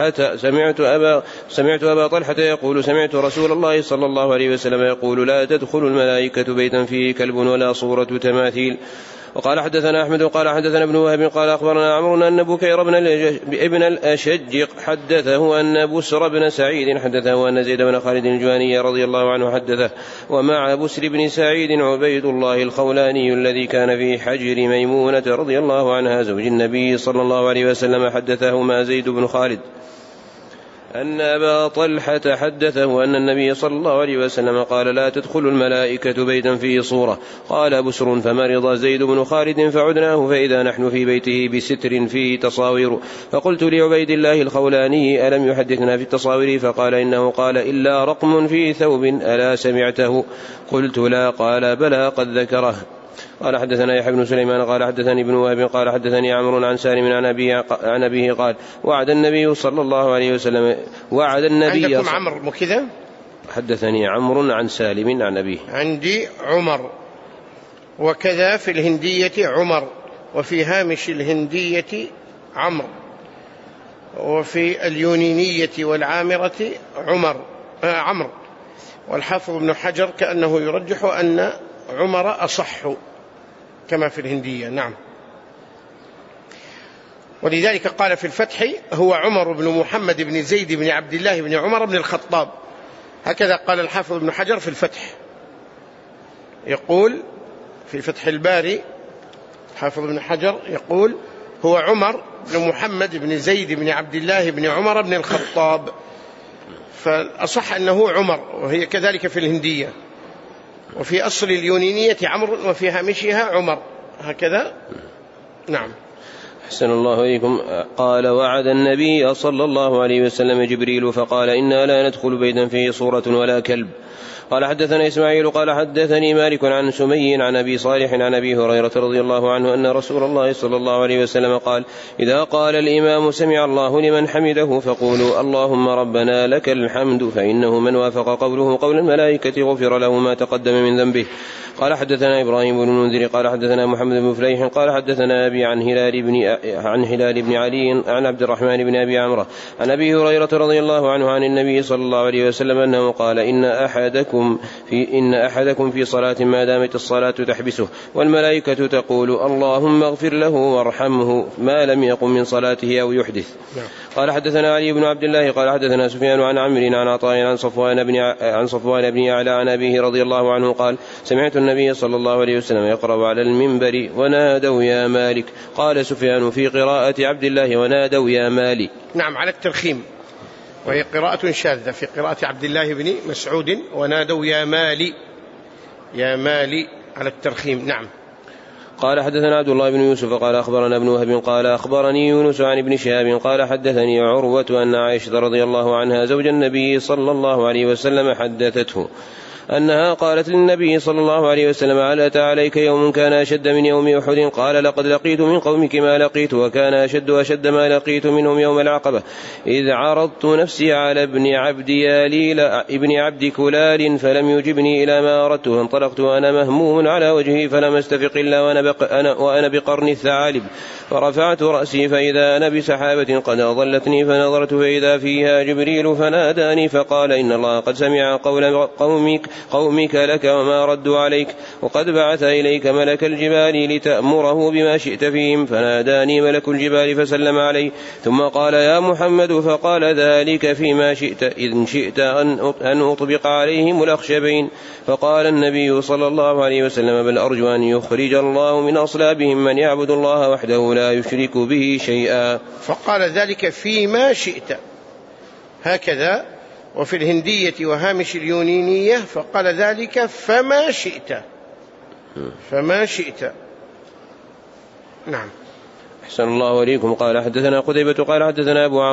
طلحة يقول سمعت رسول الله صلى الله عليه وسلم يقول لا تدخل الملائكة بيتا فيه كلب ولا صورة تماثيل. وقال حدثنا أحمد قال حدثنا ابن وهب قال أخبرنا عمرو أن بكير ابن الأشج حدثه أن بسر بن سعيد حدثه أن زيد بن خالد الجواني رضي الله عنه حدثه. ومع بسر بن سعيد عبيد الله الخولاني الذي كان في حجر ميمونة رضي الله عنها زوج النبي صلى الله عليه وسلم حدثه ما زيد بن خالد أن أبا طلحة حدثه أن النبي صلى الله عليه وسلم قال لا تدخل الملائكة بيتا فيه صورة. قال بسر فمرض زيد بن خالد فعدناه فإذا نحن في بيته بستر فيه تصاوير فقلت لعبيد الله الخولاني ألم يحدثنا في التصاوير؟ فقال إنه قال إلا رقم في ثوب ألا سمعته؟ قلت لا. قال بلى قد ذكره. قال حدثنا يحيى بن سليمان قال حدثني ابن وهب قال حدثني عمرو عن سالم عن أبيه قال وعد النبي صلى الله عليه وسلم عندكم عمرو مكذا؟ حدثني عمرو عن سالم عن أبيه. عندي عمر، وكذا في الهندية عمر، وفي هامش الهندية عمرو، وفي اليونانية والعامرة عمرو. والحافظ ابن حجر كأنه يرجح أن عمر أصح كما في الهندية. نعم. ولذلك قال في الفتح هو عمر بن محمد بن زيد بن عبد الله بن عمر بن الخطاب. هكذا قال الحافظ ابن حجر في الفتح، يقول في فتح الباري حافظ ابن حجر يقول هو عمر بن محمد بن زيد بن عبد الله بن عمر بن الخطاب، فالأصح أنه عمر، وهي كذلك في الهندية، وفي أصل اليونانية عمرو، وفي هامشها عمر، هكذا. نعم. أحسن الله إليكم. قال وعد النبي صلى الله عليه وسلم جبريل فقال إنا لا ندخل بيتا فيه صورة ولا كلب. قال حدثنا إسماعيل قال حدثني مالك عن سمي عن أبي صالح عن أبي هريرة رضي الله عنه أن رسول الله صلى الله عليه وسلم قال إذا قال الإمام سمع الله لمن حمده فقولوا اللهم ربنا لك الحمد، فإنه من وافق قوله قول الملائكة غفر له ما تقدم من ذنبه. قال حدثنا إبراهيم بن المنذر قال حدثنا محمد بن فليح قال حدثنا أبي عن هلال بن علي عن عبد الرحمن بن أبي عمرو عن أبي هريرة رضي الله عنه عن النبي صلى الله عليه وسلم أنه قال إن أحدكم في صلاة ما دامت الصلاة تحبسه والملائكة تقول اللهم اغفر له وارحمه ما لم يقم من صلاته أو يحدث. قال حدثنا علي بن عبد الله قال حدثنا سفيان عن عمرو عن عطاء عن صفوان بن يعلى عن أبيه رضي الله عنه قال سمعت النبي صلى الله عليه وسلم يقرأ على المنبر ونادوا يا مالك. قال سفيان في قراءة عبد الله ونادوا يا مالي. نعم، على الترخيم، وهي قراءة شاذة في قراءة عبد الله بن مسعود ونادوا يا مالي، يا مالي على الترخيم. نعم. قال حدثنا عبد الله بن يوسف قال أخبرنا ابن وهب قال أخبرني يونس عن ابن شهاب قال حدثني عروة أن عائشة رضي الله عنها زوج النبي صلى الله عليه وسلم حدثته أنها قالت للنبي صلى الله عليه وسلم هل أتى عليك يوم كان أشد من يوم أحد؟ قال لقد لقيت من قومك ما لقيت وكان أشد ما لقيت منهم يوم العقبة إذ عرضت نفسي على ابن عبد ياليل ابن عبد كلال فلم يجبني إلى ما أردت، فانطلقت وأنا مهموم على وجهي فلم أستفق إلا وأنا بقرن الثعالب، فرفعت رأسي فإذا أنا بسحابة قد أضلتني، فنظرت فإذا فيها جبريل فناداني فقال إن الله قد سمع قول قومك لك وما ردوا عليك، وقد بعث إليك ملك الجبال لتأمره بما شئت فيهم، فناداني ملك الجبال فسلم عليه ثم قال يا محمد، فقال ذلك فيما شئت إن شئت أن أطبق عليهم الأخشبين. فقال النبي صلى الله عليه وسلم بل أرجو أن يخرج الله من أصلابهم من يعبد الله وحده لا يشرك به شيئا. فقال ذلك فيما شئت، هكذا، وفي الهندية وهامش اليونانية فقال ذلك فما شئت، فما شئت. نعم. أحسن الله إليكم. قال حدثنا قتيبة قال حدثنا أبو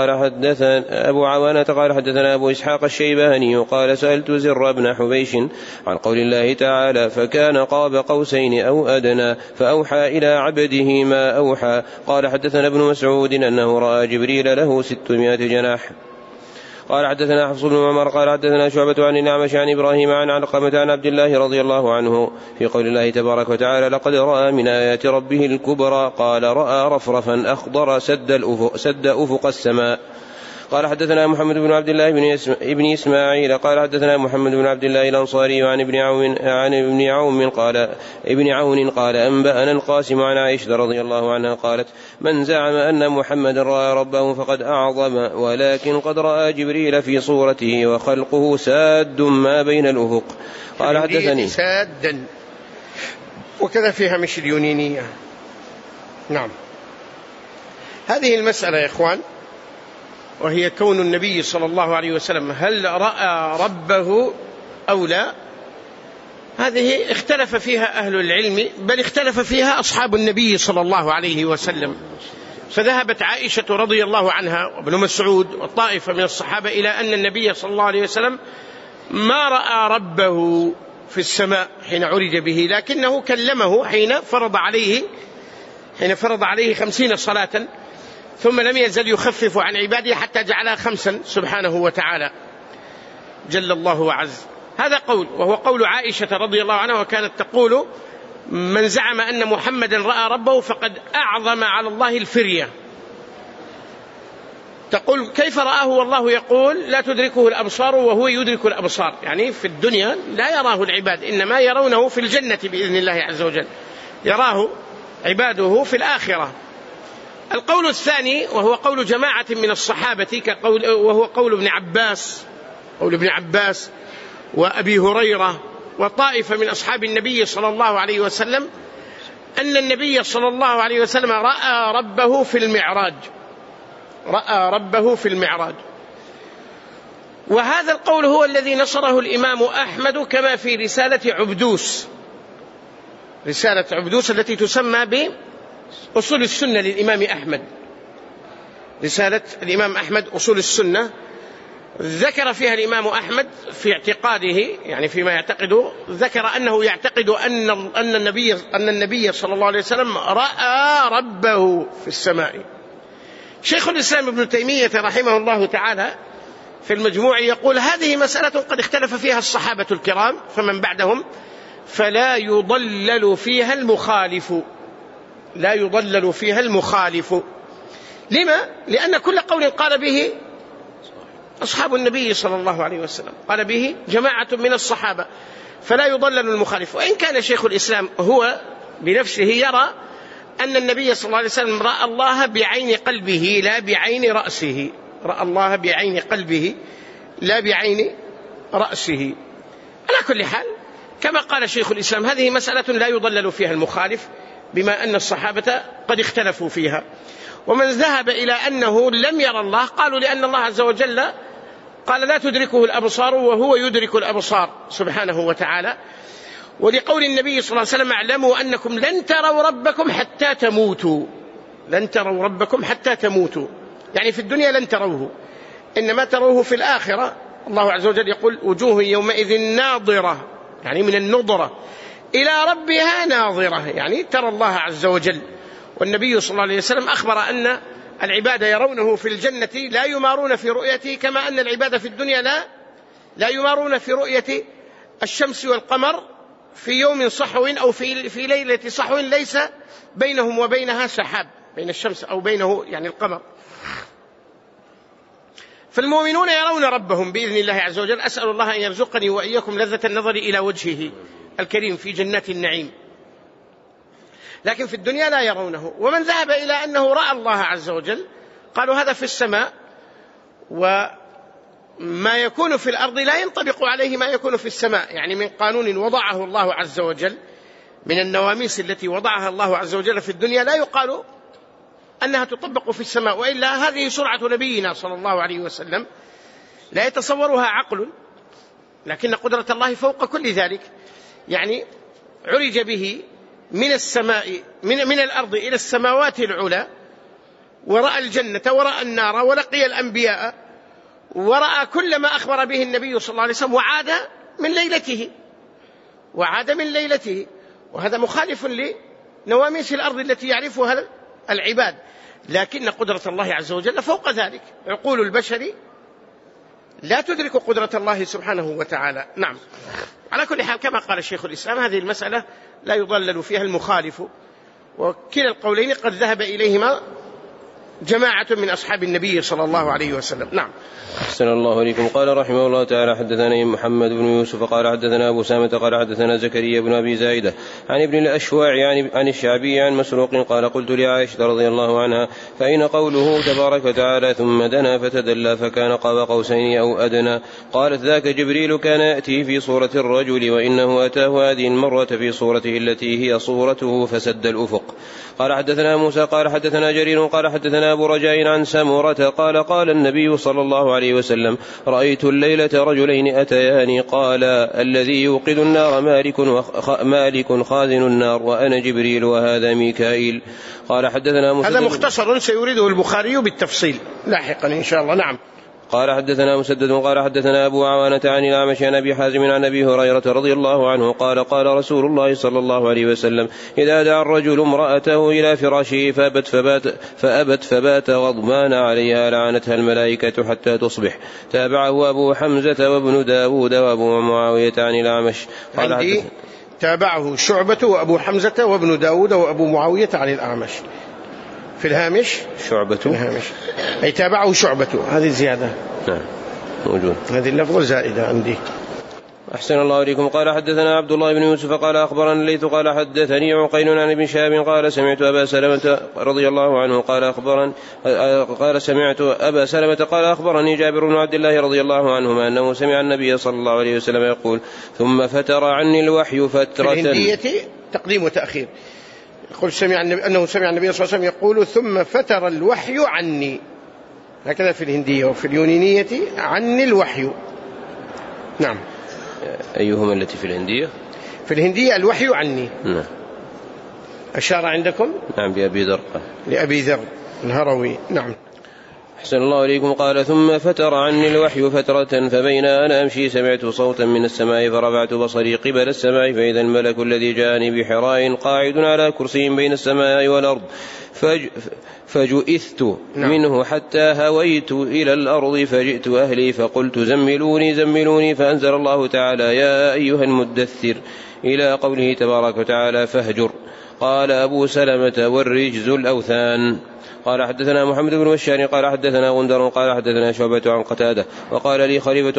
عوانة قال حدثنا أبو إسحاق الشيباني قال سألت زر بن حبيش عن قول الله تعالى فكان قاب قوسين أو أدنى فأوحى إلى عبده ما أوحى. قال حدثنا ابن مسعود أنه رأى جبريل له 600 جناح. قال حدثنا حفص بن عمر قال حدثنا شعبة عن الأعمش عن إبراهيم عن علقمة عن عبد الله رضي الله عنه في قول الله تبارك وتعالى لقد رأى من آيات ربه الكبرى. قال رأى رفرفا أخضر سد أفق السماء. قال حدثنا محمد بن عبد الله بن إسماعيل قال حدثنا محمد بن عبد الله الأنصاري عن ابن عون قال أنبأنا القاسم عن عائشة رضي الله عنها قالت من زعم أن محمد رأى ربه فقد أعظم، ولكن قد رأى جبريل في صورته وخلقه ساد ما بين الأفق. قال حدثني سادا، وكذا فيها مش اليونانية. نعم. هذه المسألة يا إخوان، وهي كون النبي صلى الله عليه وسلم هل رأى ربه أو لا، هذه اختلف فيها أهل العلم، بل اختلف فيها أصحاب النبي صلى الله عليه وسلم. فذهبت عائشة رضي الله عنها وابن مسعود والطائفة من الصحابة إلى أن النبي صلى الله عليه وسلم ما رأى ربه في السماء حين عرج به، لكنه كلمه حين فرض عليه 50 صلاة، ثم لم يزل يخفف عن عباده حتى جعلها 5 سبحانه وتعالى جل الله وعز. هذا قول، وهو قول عائشة رضي الله عنها، وكانت تقول من زعم أن محمدا رأى ربه فقد أعظم على الله الفرية. تقول كيف رآه والله يقول لا تدركه الأبصار وهو يدرك الأبصار، يعني في الدنيا لا يراه العباد، إنما يرونه في الجنة بإذن الله عز وجل، يراه عباده في الآخرة. القول الثاني وهو قول جماعة من الصحابة وهو قول ابن عباس وأبي هريرة وطائفة من أصحاب النبي صلى الله عليه وسلم، أن النبي صلى الله عليه وسلم رأى ربه في المعراج، رأى ربه في المعراج. وهذا القول هو الذي نصره الإمام أحمد كما في رسالة عبدوس، رسالة عبدوس التي تسمى بأصول السنة للإمام أحمد، رسالة الإمام أحمد أصول السنة، ذكر فيها الإمام أحمد في اعتقاده، يعني فيما يعتقده، ذكر أنه يعتقد أن النبي صلى الله عليه وسلم رأى ربه في السماء. شيخ الإسلام ابن تيمية رحمه الله تعالى في المجموع يقول: هذه مسألة قد اختلف فيها الصحابة الكرام فمن بعدهم، فلا يضلل فيها المخالف، لا يضلل فيها المخالف. لما؟ لأن كل قول قال به أصحاب النبي صلى الله عليه وسلم، قال به جماعة من الصحابة، فلا يضلل المخالف. وإن كان شيخ الإسلام هو بنفسه يرى أن النبي صلى الله عليه وسلم رأى الله بعين قلبه لا بعين رأسه، رأى الله بعين قلبه لا بعين رأسه. على كل حال كما قال شيخ الإسلام هذه مسألة لا يضلل فيها المخالف، بما أن الصحابة قد اختلفوا فيها. ومن ذهب إلى أنه لم يرى الله قالوا لأن الله عز وجل قال: لا تدركه الأبصار وهو يدرك الأبصار سبحانه وتعالى. ولقول النبي صلى الله عليه وسلم: اعلموا أنكم لن تروا ربكم حتى تموتوا، لن تروا ربكم حتى تموتوا، يعني في الدنيا لن تروه، إنما تروه في الآخرة. الله عز وجل يقول: وجوه يومئذ ناظرة، يعني من النظرة، إلى ربها ناظرة، يعني ترى الله عز وجل. والنبي صلى الله عليه وسلم أخبر أن العباد يرونه في الجنة لا يمارون في رؤيته، كما أن العباد في الدنيا لا يمارون في رؤية الشمس والقمر في يوم صحو أو في ليلة صحو ليس بينهم وبينها سحاب، بين الشمس أو بينه يعني القمر. فالمؤمنون يرون ربهم بإذن الله عز وجل. أسأل الله أن يرزقني وإياكم لذة النظر إلى وجهه الكريم في جنات النعيم، لكن في الدنيا لا يرونه. ومن ذهب إلى أنه رأى الله عز وجل قالوا هذا في السماء، وما يكون في الأرض لا ينطبق عليه ما يكون في السماء، يعني من قانون وضعه الله عز وجل، من النواميس التي وضعها الله عز وجل في الدنيا لا يقال أنها تطبق في السماء، وإلا هذه سرعة نبينا صلى الله عليه وسلم لا يتصورها عقل، لكن قدرة الله فوق كل ذلك. يعني عرج به من السماء من الأرض إلى السماوات العلى، ورأى الجنة ورأى النار ولقي الأنبياء ورأى كل ما أخبر به النبي صلى الله عليه وسلم، وعاد من ليلته، وهذا مخالف لنواميس الأرض التي يعرفها العباد، لكن قدرة الله عز وجل فوق ذلك. عقول البشر لا تدرك قدرة الله سبحانه وتعالى. نعم، على كل حال كما قال الشيخ الإسلام هذه المسألة لا يضلل فيها المخالف، وكلا القولين قد ذهب إليهما جماعة من أصحاب النبي صلى الله عليه وسلم. نعم. أحسن الله إليكم. قال رحمه الله تعالى: حدثنا محمد بن يوسف قال حدثنا أبو سامة قال حدثنا زكريا بن أبي زايدة عن ابن الأشواع عن الشعبي عن مسروق قال: قلت لعائشة رضي الله عنها: فأين قوله تبارك وتعالى ثم دنا فتدلى فكان قاب قوسين أو أدنى؟ قالت: ذاك جبريل كان يأتي في صورة الرجل، وإنه أتاه هذه المرة في صورته التي هي صورته فسد الأفق. قال: حدثنا موسى قال حدثنا جرير قال حدثنا أبو رجاء عن سمرة قال: قال النبي صلى الله عليه وسلم: رأيت الليلة رجلين أتياني، قال: الذي يوقد النار مالك خازن النار، وأنا جبريل وهذا ميكائيل. قال: حدثنا مسدد. هذا مختصر سيريده البخاري بالتفصيل لاحقا إن شاء الله. نعم. قال: حدثنا مسدد قال حدثنا أبو عوانة عن الأعمش عن أبي حازم عن أبي هريرة رضي الله عنه قال: قال رسول الله صلى الله عليه وسلم: إذا دعا الرجل امرأته إلى فراشه فأبت فبات غضبان عليها لعنتها الملائكة حتى تصبح. تابعه أبو حمزة وابن داود وأبو معاوية عن الأعمش. قال: تابعه شعبة وأبو حمزة وابن داود وأبو معاوية عن الأعمش. في الهامش شعبة، في الهامش أي تابعه شعبة، هذه زيادة. نعم موجود، هذه اللفظة زائدة عندي. أحسن الله إليكم. قال: حدثنا عبد الله بن يوسف قال: أخبرنا الليث قال: حدثني عقيل عن ابن شهاب قال: سمعت أبا سلمة رضي الله عنه قال: سمعت أبا سلمة قال: أخبرني جابر بن عبد الله رضي الله عنهما أنه سمع النبي صلى الله عليه وسلم يقول: ثم فتر عني الوحي فترة. في الهندية تقديم وتأخير. يقول أنه سمع النبي صلى الله عليه وسلم يقول ثم فتر الوحي عني، هكذا في الهندية، وفي اليونانية عني الوحي. نعم. أيهما التي في الهندية؟ في الهندية الوحي عني. نعم. أشار عندكم؟ نعم بأبي ذر، لأبي ذر الهروي. نعم. أحسن الله إليكم. قال ثم فتر عني الوحي فترة فبين أنا أمشي سمعت صوتا من السماء فرفعت بصري قبل السماء فإذا الملك الذي جاءني بحراء قاعد على كرسي بين السماء والأرض فجئثت منه حتى هويت إلى الأرض فجئت أهلي فقلت زملوني زملوني، فأنزل الله تعالى يا أيها المدثر إلى قوله تبارك وتعالى فاهجر. قال أبو سلمة والرجز الأوثان. قال حدثنا محمد بن بشار قال حدثنا غندر قال حدثنا شعبة عن قتادة وقال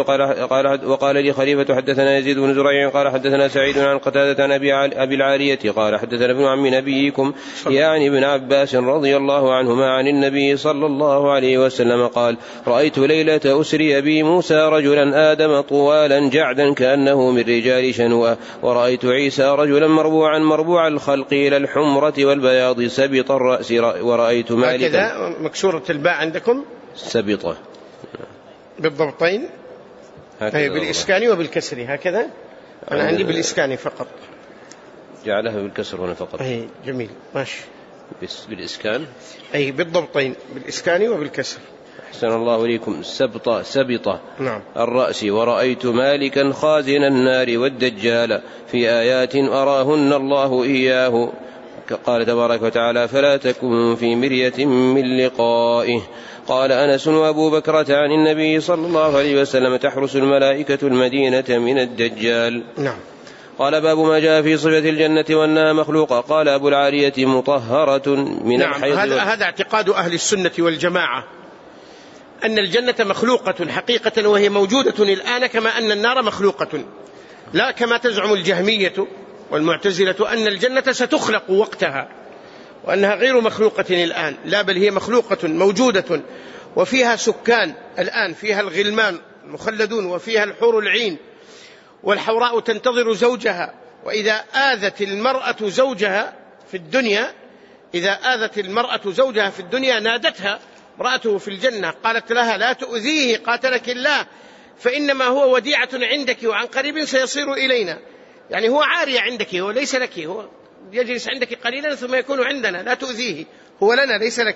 لي خليفة حدثنا يزيد بن زريع قال حدثنا سعيد عن قتادة عن أبي العالية قال حدثنا ابن عم نبيكم يعني ابن عباس رضي الله عنهما عن النبي صلى الله عليه وسلم قال رأيت ليلة أسري بي موسى رجلا آدم طوالا جعدا كأنه من رجال شنوءة، ورأيت عيسى رجلا مربوع الخلق إلى الحمرة والبياض سبط الرأس، ورأيت هكذا مكسورة الباء عندكم سبطة بالضبطين بالإسكان وبالكسر هكذا. أنا عندي بالإسكان فقط، جعلها بالكسر هنا فقط. جميل ماشي. بالإسكان أي بالضبطين بالإسكان وبالكسر. أحسن الله إليكم. سبطة نعم. الرأس. ورأيت مالكا خازن النار والدجال في آيات أراهن الله إياه، قال تبارك وتعالى فلا تكن في مرية من لقائه. قال أنس وأبو بكرة عن النبي صلى الله عليه وسلم تحرس الملائكة المدينة من الدجال. نعم. قال باب ما جاء في صفة الجنة وأنها مخلوقة. قال أبو العالية مطهرة من الحيض. هذا اعتقاد أهل السنة والجماعة أن الجنة مخلوقة حقيقة وهي موجودة الآن، كما أن النار مخلوقة، لا كما تزعم الجهمية والمعتزلة أن الجنة ستخلق وقتها وأنها غير مخلوقة الآن. لا، بل هي مخلوقة موجودة وفيها سكان الآن، فيها الغلمان المخلدون وفيها الحور العين، والحوراء تنتظر زوجها. وإذا آذت المرأة زوجها في الدنيا، إذا آذت المرأة زوجها في الدنيا نادتها امرأته في الجنة قالت لها لا تؤذيه قاتلك الله، فإنما هو وديعة عندك وعن قريب سيصير إلينا. يعني هو عارية عندك، هو ليس لك، هو يجلس عندك قليلا ثم يكون عندنا، لا تؤذيه، هو لنا ليس لك.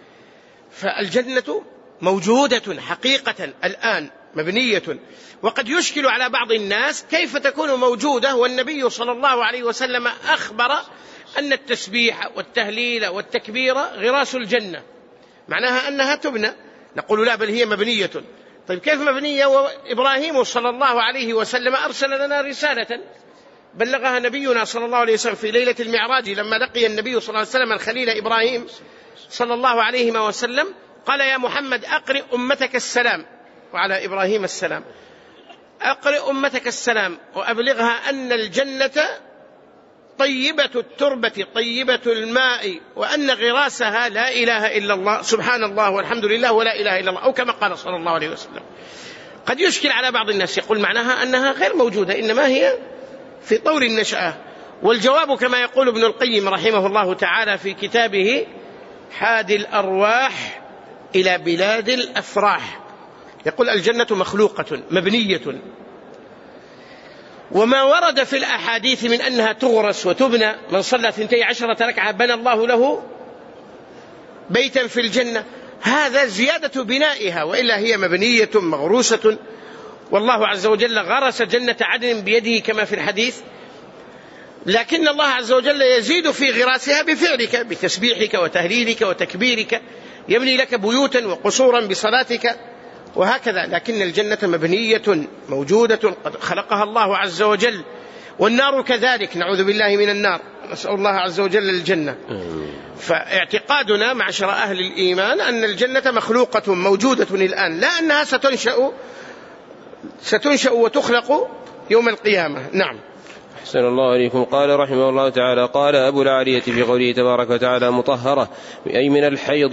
فالجنة موجودة حقيقة الآن مبنية. وقد يشكل على بعض الناس كيف تكون موجودة والنبي صلى الله عليه وسلم أخبر أن التسبيح والتهليل والتكبير غراس الجنة، معناها أنها تبنى. نقول لا، بل هي مبنية. طيب كيف مبنية وإبراهيم صلى الله عليه وسلم أرسل لنا رسالة بلغها نبينا صلى الله عليه وسلم في ليلة المعراج، لما لقي النبي صلى الله عليه وسلم الخليل إبراهيم صلى الله عليه وسلم قال يا محمد أقرئ أمتك السلام، وعلى إبراهيم السلام، أقرئ أمتك السلام وأبلغها أن الجنة طيبة التربة طيبة الماء، وأن غراسها لا إله إلا الله، سبحان الله والحمد لله ولا إله إلا الله، أو كما قال صلى الله عليه وسلم. قد يشكل على بعض الناس، يقول معناها أنها غير موجودة، إنما هي في طور النشأة. والجواب كما يقول ابن القيم رحمه الله تعالى في كتابه حادي الأرواح إلى بلاد الأفراح، يقول الجنة مخلوقة مبنية، وما ورد في الأحاديث من أنها تغرس وتبنى، من صلى 12 ركعة بنى الله له بيتا في الجنة، هذا زيادة بنائها، وإلا هي مبنية مغروسة. والله عز وجل غرس جنة عدن بيده كما في الحديث، لكن الله عز وجل يزيد في غراسها بفعلك، بتسبيحك وتهليلك وتكبيرك، يبني لك بيوتا وقصورا بصلاتك وهكذا. لكن الجنة مبنية موجودة قد خلقها الله عز وجل، والنار كذلك، نعوذ بالله من النار، نسأل الله عز وجل الجنة. فاعتقادنا معشر أهل الإيمان أن الجنة مخلوقة موجودة الآن، لا أنها ستنشأ وتخلق يوم القيامة. نعم. أحسن الله عليكم. قال رحمه الله تعالى قال أبو العالية في قوله تبارك وتعالى مطهرة، أي من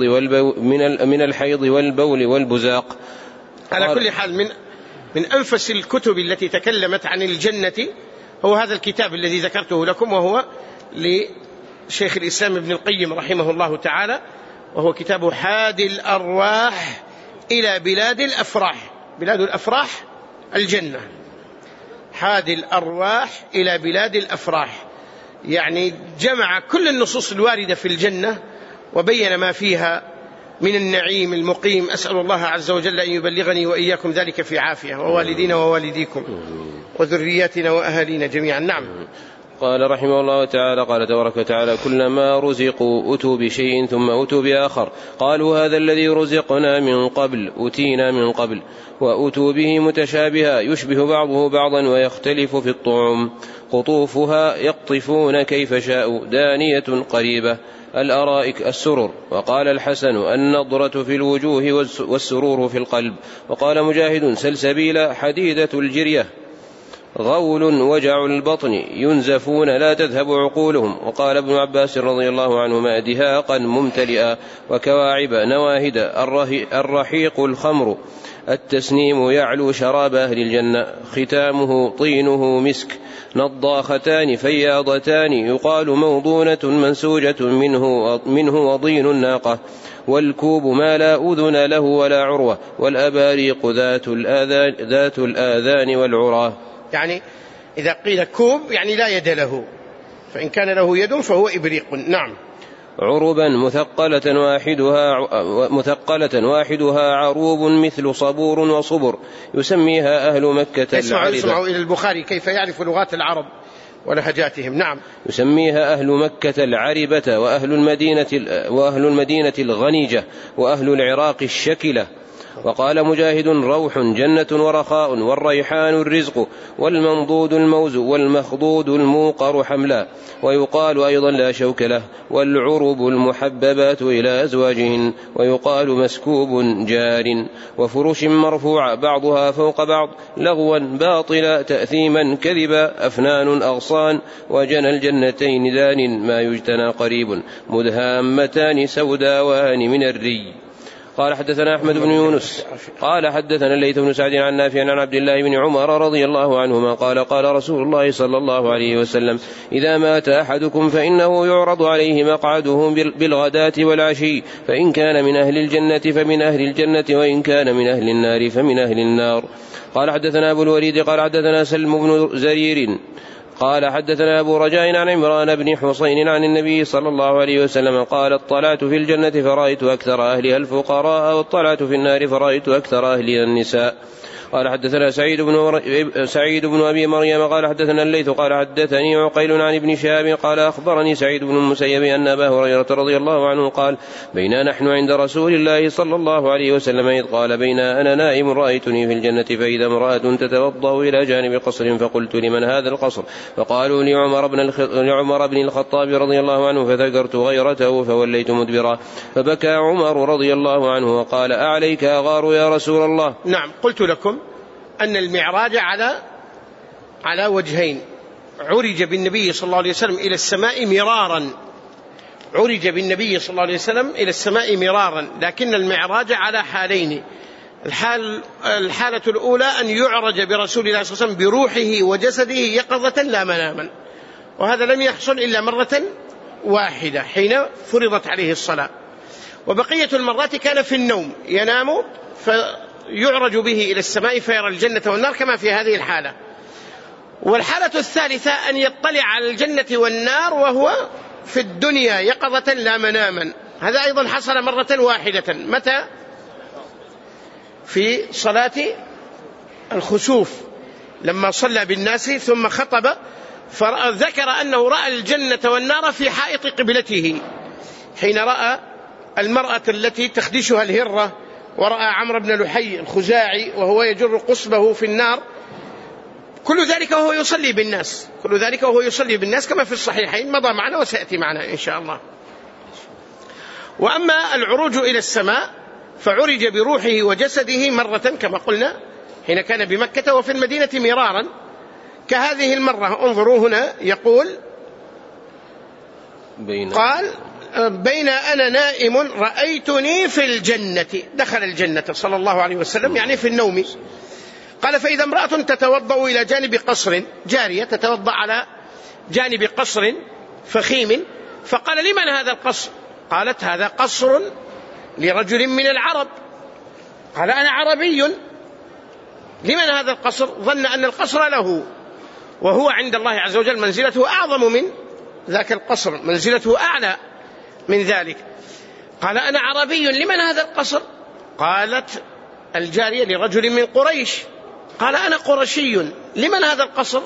الحيض والبول والبزاق. على كل حال من أنفس الكتب التي تكلمت عن الجنة هو هذا الكتاب الذي ذكرته لكم، وهو شيخ الإسلام ابن القيم رحمه الله تعالى، وهو كتاب حادي الأرواح إلى بلاد الأفراح. بلاد الأفراح الجنة، حادي الأرواح إلى بلاد الأفراح، يعني جمع كل النصوص الواردة في الجنة وبين ما فيها من النعيم المقيم. أسأل الله عز وجل أن يبلغني وإياكم ذلك في عافية، ووالدينا ووالديكم وذرياتنا وأهالينا جميعا. نعم. قال رحمه الله تعالى: قال تبارك وتعالى: كلما رزقوا أتوا بشيء ثم أتوا بآخر، قالوا هذا الذي رزقنا من قبل أتينا من قبل، وأتوا به متشابها يشبه بعضه بعضا ويختلف في الطعم، قطوفها يقطفون كيف شاءوا، دانية قريبة، الأرائك السرر. وقال الحسن: النضرة في الوجوه والسرور في القلب. وقال مجاهد: سلسبيل حديدة الجرية، غول وجع البطن، ينزفون لا تذهب عقولهم. وقال ابن عباس رضي الله عنهما: دهاقا ممتلئا وكواعب نواهد، الرحيق الخمر، التسنيم يعلو شراب أهل الجنة، ختامه طينه مسك، نضاختان فياضتان، يقال موضونة منسوجة منه وضين الناقة، والكوب ما لا أذن له ولا عروة، والأباريق ذات الآذان والعراه. يعني إذا قيل كوب يعني لا يد له، فإن كان له يد فهو إبريق. نعم. عربا مثقلة واحدها عروب مثل صبور وصبر، يسميها أهل مكة العربة. اسمعوا إلى البخاري كيف يعرف لغات العرب ولهجاتهم. نعم. يسميها أهل مكة العربة، وأهل المدينة الغنيجة، وأهل العراق الشكلة. وقال مجاهد: روح جنة ورخاء، والريحان الرزق، والمنضود الموز، والمخضود الموقر حملا. ويقال أيضا: لا شوك له، والعرب المحببات إلى أزواجهن، ويقال: مسكوب جار، وفرش مرفوعة بعضها فوق بعض، لغوا باطلا تأثيما كذبا، أفنان أغصان، وجنى الجنتين دان، ما يجتنى قريب، مدهامتان سوداوان من الري. قال حدثنا أحمد بن يونس قال حدثنا الليث بن سعد عن نافع عن عبد الله بن عمر رضي الله عنهما قال: قال رسول الله صلى الله عليه وسلم: إذا مات أحدكم فإنه يعرض عليه مقعده بالغداة والعشي، فإن كان من أهل الجنة فمن أهل الجنة، وإن كان من أهل النار فمن أهل النار. قال حدثنا أبو الوليد قال حدثنا سلم بن زرير قال حدثنا أبو رجاء عن عمران بن حسين عن النبي صلى الله عليه وسلم قال: اطلعت في الجنة فرأيت أكثر أهلها الفقراء، واطلعت في النار فرأيت أكثر أهلها النساء. قال حدثنا سعيد بن أبي مريم قال حدثنا الليث قال حدثني عقيل عن ابن شهاب قال: أخبرني سعيد بن المسيب أن أبا هريرة رضي الله عنه قال: بينا نحن عند رسول الله صلى الله عليه وسلم إذ قال: بينا أنا نائم رأيتني في الجنة فإذا امرأة تتوضأ إلى جانب قصر، فقلت: لمن هذا القصر؟ فقالوا: لعمر بن الخطاب رضي الله عنه، فذكرت غيرته فوليت مدبرا، فبكى عمر رضي الله عنه وقال: أعليك أغار يا رسول الله؟ نعم. قلت لكم أن المعراج على وجهين: عرج بالنبي صلى الله عليه وسلم إلى السماء مرارا، عرج بالنبي صلى الله عليه وسلم إلى السماء مرارا، لكن المعراج على حالين: الحالة الأولى أن يعرج برسول الله صلى الله عليه وسلم بروحه وجسده يقظة لا مناما، وهذا لم يحصل إلا مرة واحدة حين فرضت عليه الصلاة، وبقية المرات كان في النوم ينام يعرج به إلى السماء فيرى الجنة والنار كما في هذه الحالة. والحالة الثالثة أن يطلع على الجنة والنار وهو في الدنيا يقظة لا مناما، هذا أيضا حصل مرة واحدة. متى؟ في صلاة الخسوف لما صلى بالناس ثم خطب فذكر أنه رأى الجنة والنار في حائط قبلته، حين رأى المرأة التي تخدشها الهرة، ورأى عمرو بن لحي الخزاعي وهو يجر قصبه في النار، كل ذلك وهو يصلي بالناس كما في الصحيحين، مضى معنا وسيأتي معنا إن شاء الله. وأما العروج إلى السماء فعرج بروحه وجسده مرة كما قلنا حين كان بمكة وفي المدينة مرارا كهذه المرة. انظروا هنا يقول: قال: بين أنا نائم رأيتني في الجنة، دخل الجنة صلى الله عليه وسلم يعني في النوم. قال: فإذا امرأة تتوضأ إلى جانب قصر، جارية تتوضأ على جانب قصر فخيم، فقال لمن هذا القصر؟ قالت هذا قصر لرجل من العرب. قال أنا عربي. لمن هذا القصر؟ ظن أن القصر له، وهو عند الله عز وجل منزلته أعظم من ذاك القصر، منزلته أعلى من ذلك. قال أنا عربي. لمن هذا القصر؟ قالت الجارية لرجل من قريش. قال أنا قرشي. لمن هذا القصر؟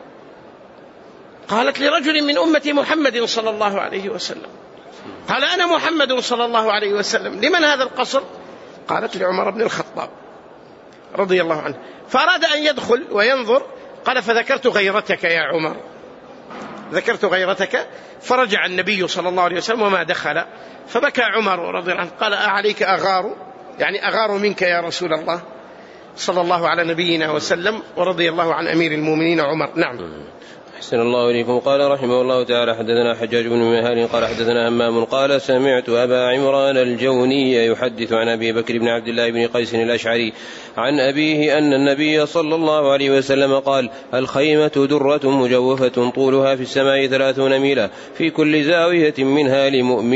قالت لرجل من أمة محمد صلى الله عليه وسلم. قال أنا محمد صلى الله عليه وسلم. لمن هذا القصر؟ قالت لعمر بن الخطاب رضي الله عنه. فأراد أن يدخل وينظر، قال فذكرت غيرتك يا عمر، ذكرت غيرتك. فرجع النبي صلى الله عليه وسلم وما دخل، فبكى عمر رضي الله عنه، قال أعليك أغار، يعني أغار منك يا رسول الله صلى الله على نبينا وسلم. ورضي الله عن أمير المؤمنين عمر. نعم. أحسن الله إليكم. قال رحمه الله تعالى حدثنا حجاج بن منهال قال حدثنا همام قال سمعت أبا عمران الجوني يحدث عن أبي بكر بن عبد الله بن قيس الأشعري عن أبيه أن النبي صلى الله عليه وسلم قال الخيمة درة مجوفة طولها في السماء 30 ميلا في كل زاوية منها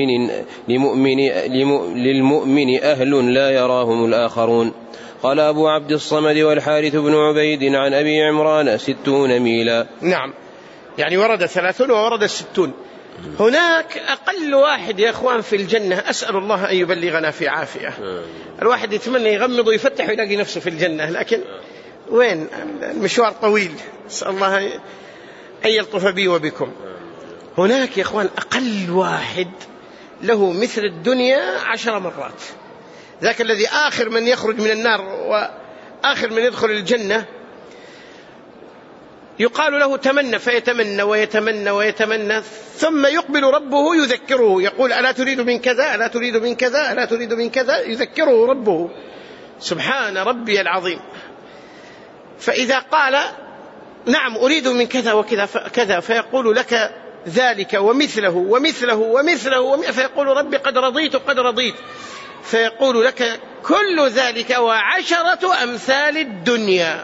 للمؤمن أهل لا يراهم الآخرون. قال أبو عبد الصمد والحارث بن عبيد عن أبي عمران 60 ميلا. نعم، يعني ورد 30 وورد 60. هناك أقل واحد يا أخوان في الجنة، أسأل الله أن يبلغنا في عافية. الواحد يتمنى يغمض ويفتح ويلاقي نفسه في الجنة، لكن وين؟ المشوار طويل، أسأل الله أن يلطف بي وبكم. هناك يا أخوان أقل واحد له مثل الدنيا 10 مرات. ذاك الذي آخر من يخرج من النار وآخر من يدخل الجنة يقال له تمنى، فيتمنى ويتمنى ويتمنى، ثم يقبل ربه يذكره، يقول ألا تريد من كذا، ألا تريد من كذا، ألا تريد من كذا، يذكره ربه سبحان ربي العظيم. فإذا قال نعم أريد من كذا وكذا كذا، فيقول لك ذلك ومثله ومثله ومثله، فيقول ربي قد رضيت قد رضيت، فيقول لك كل ذلك و10 أمثال الدنيا،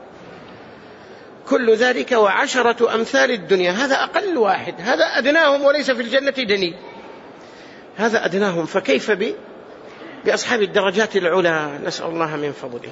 كل ذلك و10 أمثال الدنيا. هذا أقل واحد، هذا أدناهم، وليس في الجنة دني، هذا أدناهم. فكيف بأصحاب الدرجات العلى؟ نسأل الله من فضله.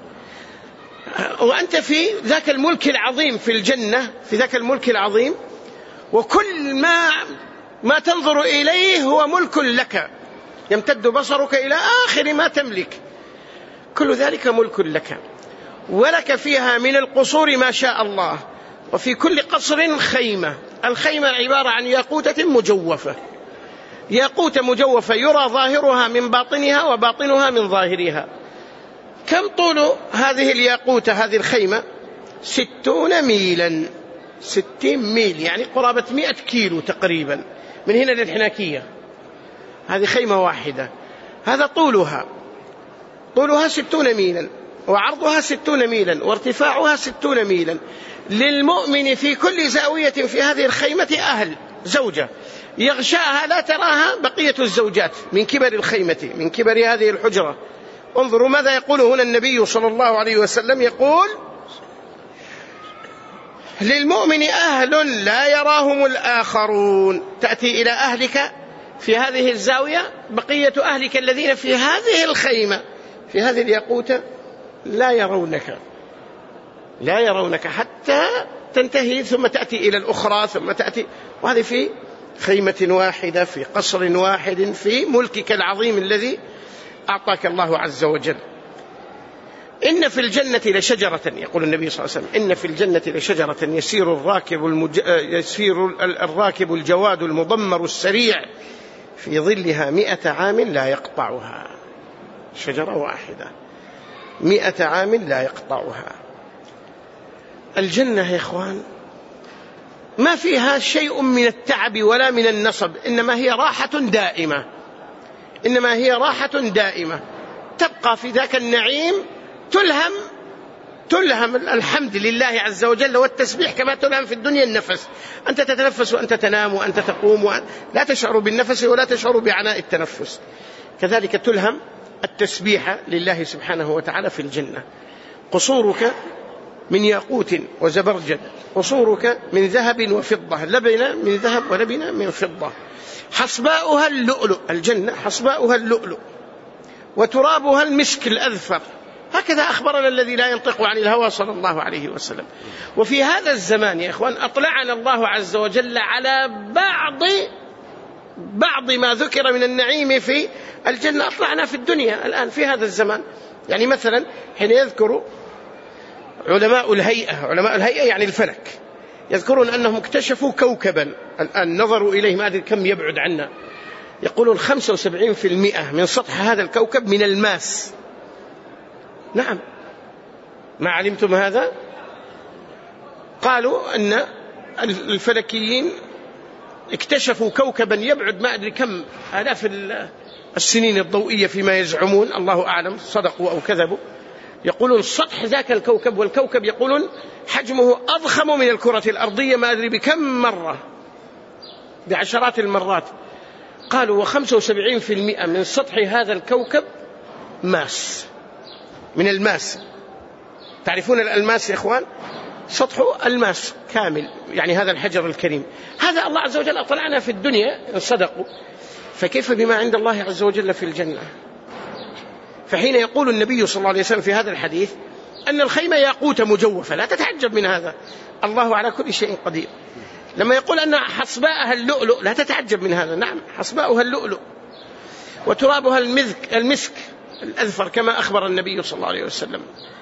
وأنت في ذاك الملك العظيم في الجنة، في ذاك الملك العظيم، وكل ما تنظر إليه هو ملك لك، يمتد بصرك إلى آخر ما تملك، كل ذلك ملك لك، ولك فيها من القصور ما شاء الله، وفي كل قصر خيمة. الخيمة عبارة عن ياقوتة مجوفة، ياقوتة مجوفة يرى ظاهرها من باطنها وباطنها من ظاهرها. كم طول هذه الياقوتة هذه الخيمة؟ 60 ميلا، 60 ميل، يعني قرابة 100 كيلو تقريبا من هنا للحناكية. هذه خيمة واحدة، هذا طولها 60 ميلا، وعرضها 60 ميلا، وارتفاعها 60 ميلا. للمؤمن في كل زاوية في هذه الخيمة أهل، زوجة يغشاها لا تراها بقية الزوجات من كبر الخيمة، من كبر هذه الحجرة. انظروا ماذا يقول هنا النبي صلى الله عليه وسلم، يقول للمؤمن أهل لا يراهم الآخرون. تأتي إلى أهلك في هذه الزاوية، بقية أهلك الذين في هذه الخيمة في هذه الياقوتة لا يرونك حتى تنتهي، ثم تأتي إلى الأخرى، ثم تأتي، وهذه في خيمة واحدة، في قصر واحد، في ملكك العظيم الذي أعطاك الله عز وجل. إن في الجنة لشجرة، يقول النبي صلى الله عليه وسلم، إن في الجنة لشجرة يسير الراكب الجواد المضمر السريع في ظلها 100 عام لا يقطعها. شجرة واحدة 100 عام لا يقطعها. الجنة يا إخوان ما فيها شيء من التعب ولا من النصب، إنما هي راحة دائمة، إنما هي راحة دائمة. تبقى في ذاك النعيم تلهم الحمد لله عز وجل والتسبيح، كما تلهم في الدنيا النفس. أنت تتنفس وأنت تنام وأنت تقوم لا تشعر بالنفس ولا تشعر بعناء التنفس، كذلك تلهم التسبيح لله سبحانه وتعالى في الجنة. قصورك من ياقوت وزبرجد، قصورك من ذهب وفضة، لبنة من ذهب ولبنة من فضة. حصباؤها اللؤلؤ، الجنة حصباؤها اللؤلؤ وترابها المسك الأذفر. هكذا أخبرنا الذي لا ينطق عن الهوى صلى الله عليه وسلم. وفي هذا الزمان يا إخوان أطلعنا الله عز وجل على بعض ما ذكر من النعيم في الجنة، أطلعنا في الدنيا الآن في هذا الزمان. يعني مثلا حين يذكر علماء الهيئة يعني الفلك، يذكرون أنهم اكتشفوا كوكبا الآن نظروا إليه ما أدري كم يبعد عنا، يقولون 75% من سطح هذا الكوكب من الماس. نعم، ما علمتم هذا؟ قالوا أن الفلكيين اكتشفوا كوكبا يبعد ما أدري كم آلاف السنين الضوئية فيما يزعمون، الله أعلم صدقوا أو كذبوا. يقولون سطح ذاك الكوكب، والكوكب يقولون حجمه أضخم من الكرة الأرضية ما أدري بكم مرة، بعشرات المرات. قالوا 75% من سطح هذا الكوكب ماس، من الماس. تعرفون الألماس يا إخوان؟ سطحه الماس كامل، يعني هذا الحجر الكريم. هذا الله عز وجل أطلعنا في الدنيا إن صدقوا، فكيف بما عند الله عز وجل في الجنة؟ فحين يقول النبي صلى الله عليه وسلم في هذا الحديث أن الخيمة ياقوت مجوفة، لا تتعجب من هذا، الله على كل شيء قدير. لما يقول أن حصباءها اللؤلؤ لا تتعجب من هذا، نعم حصباؤها اللؤلؤ وترابها المسك الأذفر كما أخبر النبي صلى الله عليه وسلم،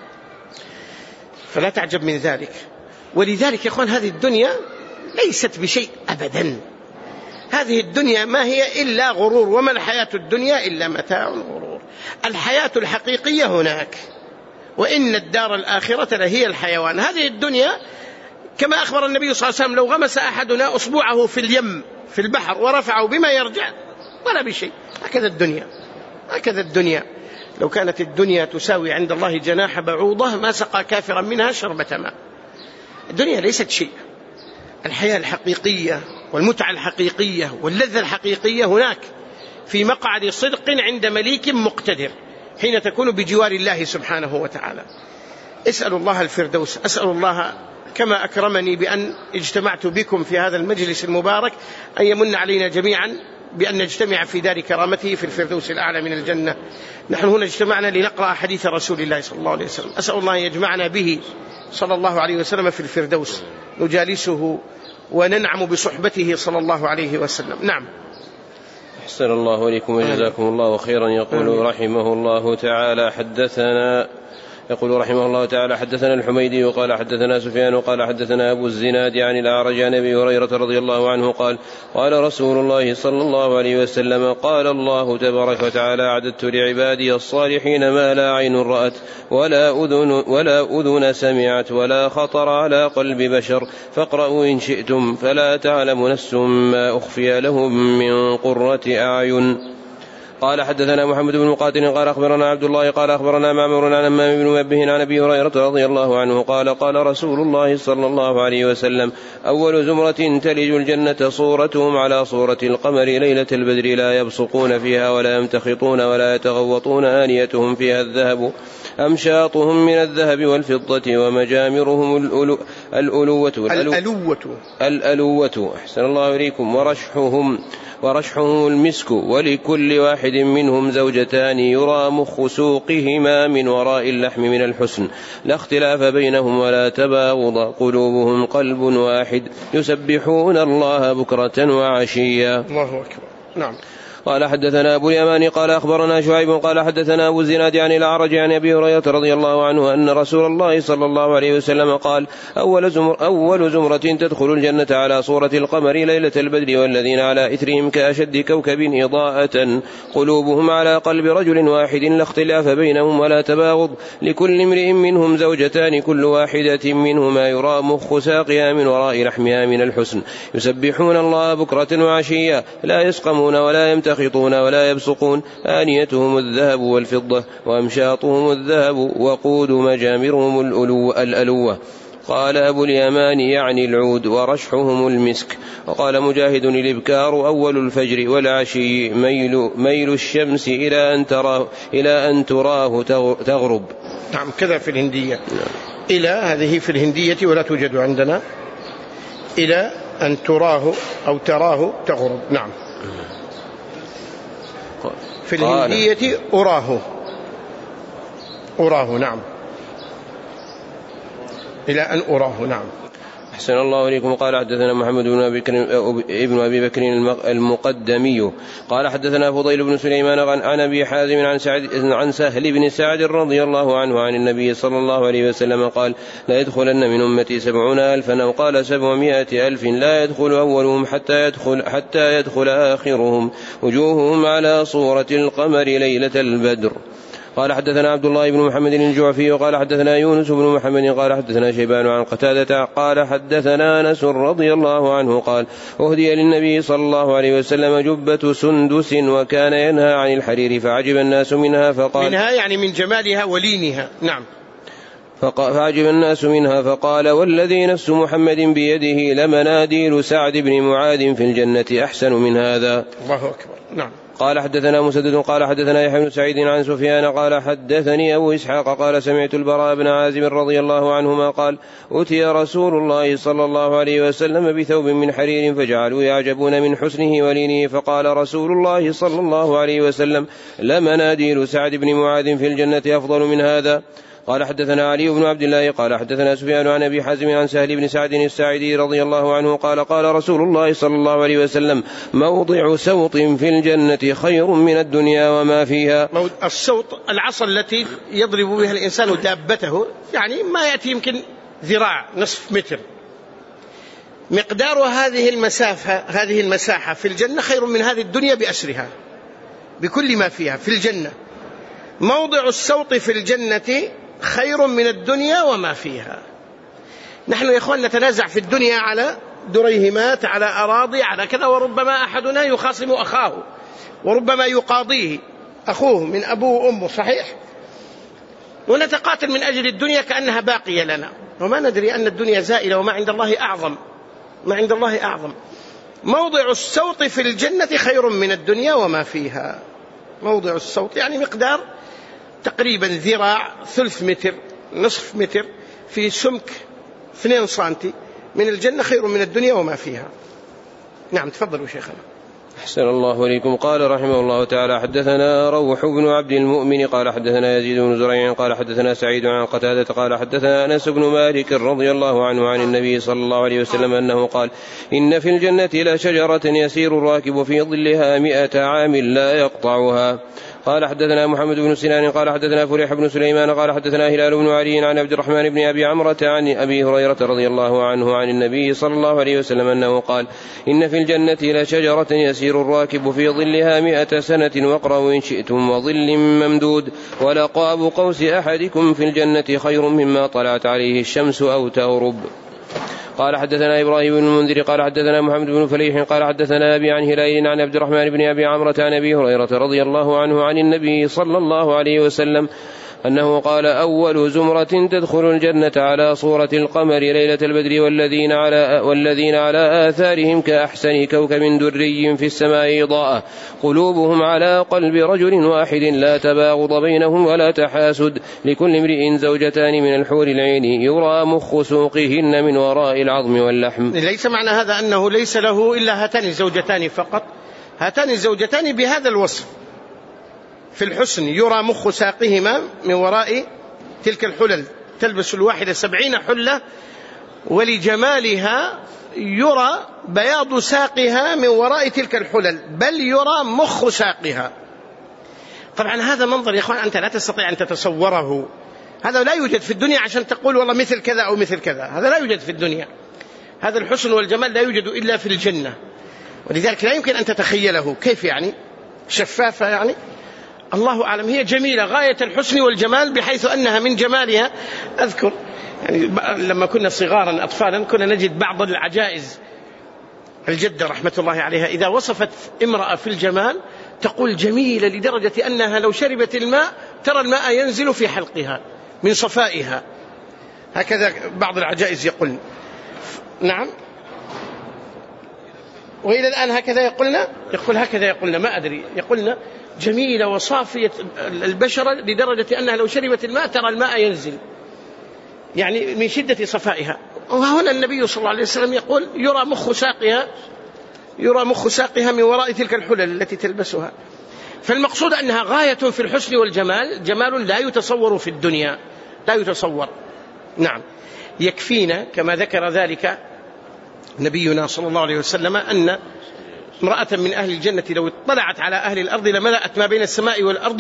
فلا تعجب من ذلك. ولذلك يا إخوان هذه الدنيا ليست بشيء أبدا، هذه الدنيا ما هي إلا غرور، وما الحياة الدنيا إلا متاع غرور. الحياة الحقيقية هناك، وإن الدار الآخرة لهي الحيوان. هذه الدنيا كما أخبر النبي صلى الله عليه وسلم لو غمس أحدنا أصبعه في اليم في البحر ورفعه بما يرجع ولا بشيء. هكذا الدنيا لو كانت الدنيا تساوي عند الله جناح بعوضة ما سقى كافرا منها شربة ماء. الدنيا ليست شيء. الحياة الحقيقية والمتعة الحقيقية واللذة الحقيقية هناك في مقعد صدق عند مليك مقتدر، حين تكون بجوار الله سبحانه وتعالى. اسأل الله الفردوس، أسأل الله كما أكرمني بأن اجتمعت بكم في هذا المجلس المبارك أن يمن علينا جميعا بأن نجتمع في دار كرامته في الفردوس الأعلى من الجنة. نحن هنا اجتمعنا لنقرأ حديث رسول الله صلى الله عليه وسلم، أسأل الله أن يجمعنا به صلى الله عليه وسلم في الفردوس نجالسه وننعم بصحبته صلى الله عليه وسلم. نعم. أحسن الله إليكم وجزاكم الله خيرا. يقول رحمه الله تعالى حدثنا الحميدي قال حدثنا سفيان قال حدثنا أبو الزناد عن الأعرج عن أبي هريرة رضي الله عنه قال قال رسول الله صلى الله عليه وسلم قال الله تبارك وتعالى أعددت لعبادي الصالحين ما لا عين رأت ولا أذن سمعت ولا خطر على قلب بشر، فاقرأوا إن شئتم فلا تعلم نفس ما أخفي لهم من قرة أعين. قال حدثنا محمد بن مقاتل قال أخبرنا عبد الله قال أخبرنا معمر عن همام بن منبه عن أبي هريرة رضي الله عنه قال قال رسول الله صلى الله عليه وسلم أول زمرة تلج الجنة صورتهم على صورة القمر ليلة البدر لا يبصقون فيها ولا يمتخطون ولا يتغوطون، آنيتهم فيها الذهب أمشاطهم من الذهب والفضة ومجامرهم الألوة أحسن الله إليكم ورشحهم المسك، ولكل واحد منهم زوجتان يرى مخ سوقهما من وراء اللحم من الحسن، لا اختلاف بينهم ولا تباغض، قلوبهم قلب واحد يسبحون الله بكرة وعشيا. الله أكبر. نعم. قال حدثنا أبو اليمان قال أخبرنا شعيب قال حدثنا أبو الزناد عن الأعرج عن أبي هريرة رضي الله عنه أن رسول الله صلى الله عليه وسلم قال أول زمرة تدخل الجنة على صورة القمر ليلة البدر والذين على إثرهم كأشد كوكب إضاءة، قلوبهم على قلب رجل واحد لا اختلاف بينهم ولا تباغض، لكل امرئ منهم زوجتان كل واحدة منهما يرى مخ ساقها من وراء لحمها من الحسن، يسبحون الله بكرة وعشيا لا يسقمون ولا يمتخطون ولا يبصقون، آنيتهم الذهب والفضة وأمشاطهم الذهب وقود مجامرهم الألوة. قال أبو اليمان يعني العود، ورشحهم المسك. وقال مجاهد الإبكار أول الفجر والعشي ميل الشمس إلى أن تراه تغرب. نعم كذا في الهندية. إلى هذه في الهندية ولا توجد عندنا، إلى أن تراه أو تراه تغرب. نعم. في الهندية أراه نعم، إلى أن أراه نعم. أحسن الله إليكم. قال حدثنا محمد بن أبي بكر المقدمي قال حدثنا فضيل بن سليمان عن أبي حازم عن سهل بن سعد رضي الله عنه عن النبي صلى الله عليه وسلم قال لا يدخلن من أمتي 70,000 أو قال 700,000 لا يدخل أولهم حتى يدخل آخرهم وجوههم على صورة القمر ليلة البدر. قال حدثنا عبد الله بن محمد الجعفي قال حدثنا يونس بن محمد قال حدثنا شيبان عن قتادة قال حدثنا أنس رضي الله عنه قال أهدي للنبي صلى الله عليه وسلم جبة سندس وكان ينهى عن الحرير فعجب الناس منها فقال منها يعني من جمالها ولينها نعم. فعجب الناس منها فقال والذي نفس محمد بيده لمناديل سعد بن معاذ في الجنة أحسن من هذا. الله أكبر نعم. قال حدثنا مسدد قال حدثنا يحيى بن سعيد عن سفيان قال حدثني أبو إسحاق قال سمعت البراء بن عازب رضي الله عنهما قال أتي رسول الله صلى الله عليه وسلم بثوب من حرير فجعلوا يعجبون من حسنه ولينه فقال رسول الله صلى الله عليه وسلم لمناديل سعد بن معاذ في الجنة أفضل من هذا. قال حدثنا علي بن عبد الله قال حدثنا سفيان عن أبي حازم عن سهل بن سعد الساعدي رضي الله عنه قال قال رسول الله صلى الله عليه وسلم موضع سوط في الجنة خير من الدنيا وما فيها. السوط العصا التي يضرب بها الإنسان دابته، يعني ما يأتي يمكن ذراع نصف متر، مقدار هذه المساحة في الجنة خير من هذه الدنيا بأسرها بكل ما فيها في الجنة. موضع السوط في الجنة خير من الدنيا وما فيها. نحن يا إخوان نتنازع في الدنيا على دريهمات، على أراضي، على كذا، وربما أحدنا يخاصم أخاه، وربما يقاضيه أخوه من أبوه وأمه، صحيح، ونتقاتل من أجل الدنيا كأنها باقية لنا، وما ندري أن الدنيا زائلة وما عند الله أعظم، ما عند الله أعظم. موضع السوط في الجنة خير من الدنيا وما فيها. موضع السوط يعني مقدار تقريبا ذراع، ثلث متر، نصف متر، في سمك 2 سنتي من الجنة خير من الدنيا وما فيها. نعم تفضلوا شيخنا. أحسن الله إليكم. قال رحمه الله تعالى حدثنا روح بن عبد المؤمن قال حدثنا يزيد بن زريع قال حدثنا سعيد عن قتادة قال حدثنا أنس بن مالك رضي الله عنه عن النبي صلى الله عليه وسلم أنه قال إن في الجنة لشجرة يسير الراكب في ظلها 100 عام لا يقطعها. قال حدثنا محمد بن سنان قال حدثنا فريح بن سليمان قال حدثنا هلال بن علي عن عبد الرحمن بن أبي عمرة عن أبي هريرة رضي الله عنه عن النبي صلى الله عليه وسلم أنه قال إن في الجنة لشجرة يسير الراكب في ظلها 100 سنة واقرأوا إن شئتم وظل ممدود ولقاب قوس أحدكم في الجنة خير مما طلعت عليه الشمس أو تغرب. قال حدثنا إبراهيم بن المنذر قال حدثنا محمد بن فليح قال حدثنا أبي عن هلال عن عبد الرحمن بن أبي عمرة عن أبي هريرة رضي الله عنه عن النبي صلى الله عليه وسلم أنه قال أول زمرة تدخل الجنة على صورة القمر ليلة البدر والذين على آثارهم كأحسن كوكب دري في السماء إضاءة قلوبهم على قلب رجل واحد لا تباغض بينهم ولا تحاسد لكل امرئ زوجتان من الحور العين يرى مخ سوقهن من وراء العظم واللحم. ليس معنى هذا أنه ليس له إلا هاتان الزوجتان فقط، هاتان الزوجتان بهذا الوصف في الحسن، يرى مخ ساقهما من وراء تلك الحلل، تلبس الواحدة 70 حلة، ولجمالها يرى بياض ساقها من وراء تلك الحلل، بل يرى مخ ساقها. طبعا هذا منظر يا أخوان أنت لا تستطيع أن تتصوره، هذا لا يوجد في الدنيا عشان تقول والله مثل كذا أو مثل كذا، هذا لا يوجد في الدنيا. هذا الحسن والجمال لا يوجد إلا في الجنة، ولذلك لا يمكن أن تتخيله. كيف يعني؟ شفافة يعني؟ الله أعلم. هي جميلة غاية الحسن والجمال، بحيث أنها من جمالها أذكر يعني لما كنا صغارا أطفالا كنا نجد بعض العجائز. الجدة رحمة الله عليها إذا وصفت امرأة في الجمال تقول جميلة لدرجة أنها لو شربت الماء ترى الماء ينزل في حلقها من صفائها. هكذا بعض العجائز يقولن. نعم، وإلى الآن هكذا يقولنا ما أدري، يقولنا جميلة وصافية البشرة لدرجة أنها لو شربت الماء ترى الماء ينزل، يعني من شدة صفائها. وهنا النبي صلى الله عليه وسلم يقول يرى مخ ساقها يرى مخ ساقها من وراء تلك الحلل التي تلبسها. فالمقصود أنها غاية في الحسن والجمال، جمال لا يتصور في الدنيا، لا يتصور. نعم. يكفينا كما ذكر ذلك نبينا صلى الله عليه وسلم أن امرأة من أهل الجنة لو اطلعت على أهل الأرض لملأت ما بين السماء والأرض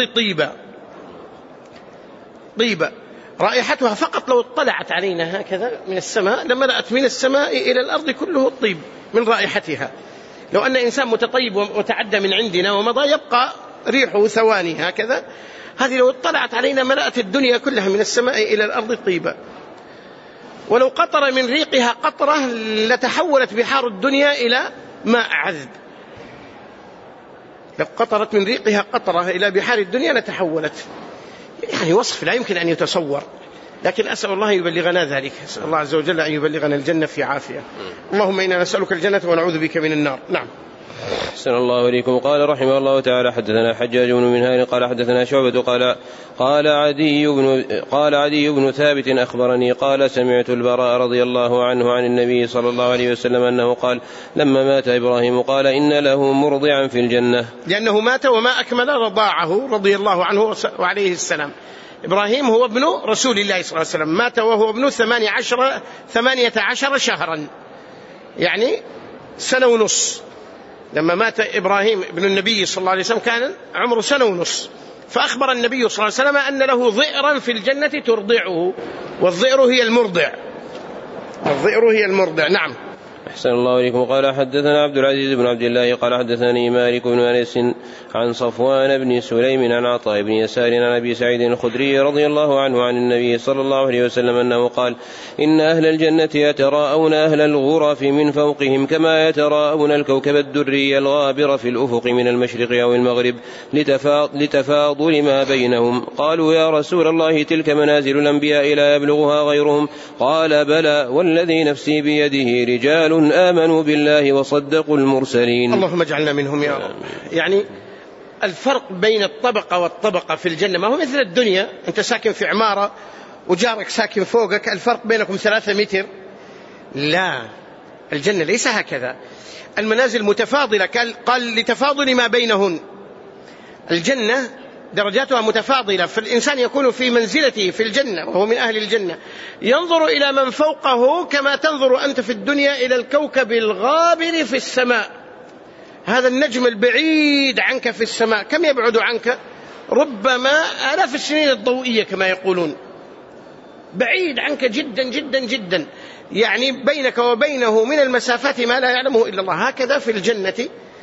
طيبة رائحتها فقط لو اطلعت علينا هكذا من السماء لملأت من السماء إلى الأرض كله الطيب من رائحتها. لو أن إنسان متطيب وتعدى من عندنا ومضى يبقى ريحه ثواني هكذا، هذه لو اطلعت علينا ملأت الدنيا كلها من السماء إلى الأرض طيبة. ولو قطر من ريقها قطرة لتحولت بحار الدنيا إلى ماء عذب. لو قطرت من ريقها قطرة إلى بحار الدنيا لتحولت. يعني وصف لا يمكن أن يتصور، لكن أسأل الله يبلغنا ذلك. أسأل الله عز وجل أن يبلغنا الجنة في عافية. اللهم إنا نسألك الجنة ونعوذ بك من النار. نعم. أحسن الله إليكم. قال رحمه الله تعالى حدثنا حجاج بن منهار قال حدثنا شعبة قال عدي بن ثابت أخبرني قال سمعت البراء رضي الله عنه عن النبي صلى الله عليه وسلم أنه قال لما مات إبراهيم قال إن له مرضعا في الجنة، لأنه مات وما أكمل رضاعه رضي الله عنه وعليه السلام. إبراهيم هو ابن رسول الله صلى الله عليه وسلم، مات وهو ابن 18 شهرا، يعني سنة ونص. لما مات إبراهيم ابن النبي صلى الله عليه وسلم كان عمره سنة ونص، فأخبر النبي صلى الله عليه وسلم أن له ضئرا في الجنة ترضعه، والضئر هي المرضع. الضئر هي المرضع. نعم. أحسن الله إليكم. قال حدثنا عبد العزيز بن عبد الله قال حدثني مالك بن أنس عن صفوان بن سليم عن عطاء بن يسار عن أبي سعيد الخدري رضي الله عنه عن النبي صلى الله عليه وسلم أنه قال إن أهل الجنة يتراءون أهل الغرف من فوقهم كما يتراءون الكوكب الدري الغابر في الأفق من المشرق أو المغرب لتفاضل ما بينهم. قالوا يا رسول الله تلك منازل الأنبياء لا يبلغها غيرهم؟ قال بلى والذي نفسي بيده رجال آمنوا بالله وصدقوا المرسلين. اللهم اجعلنا منهم يا رب. يعني الفرق بين الطبقة والطبقة في الجنة ما هو مثل الدنيا، أنت ساكن في عمارة وجارك ساكن فوقك الفرق بينكم 3 متر. لا، الجنة ليس هكذا، المنازل متفاضلة، قال لتفاضل ما بينهن. الجنة درجاتها متفاضلة، فالإنسان يكون في منزلته في الجنة وهو من أهل الجنة ينظر إلى من فوقه كما تنظر أنت في الدنيا إلى الكوكب الغابر في السماء. هذا النجم البعيد عنك في السماء كم يبعد عنك؟ ربما آلاف السنين الضوئية كما يقولون، بعيد عنك جدا جدا جدا، يعني بينك وبينه من المسافات ما لا يعلمه إلا الله. هكذا في الجنة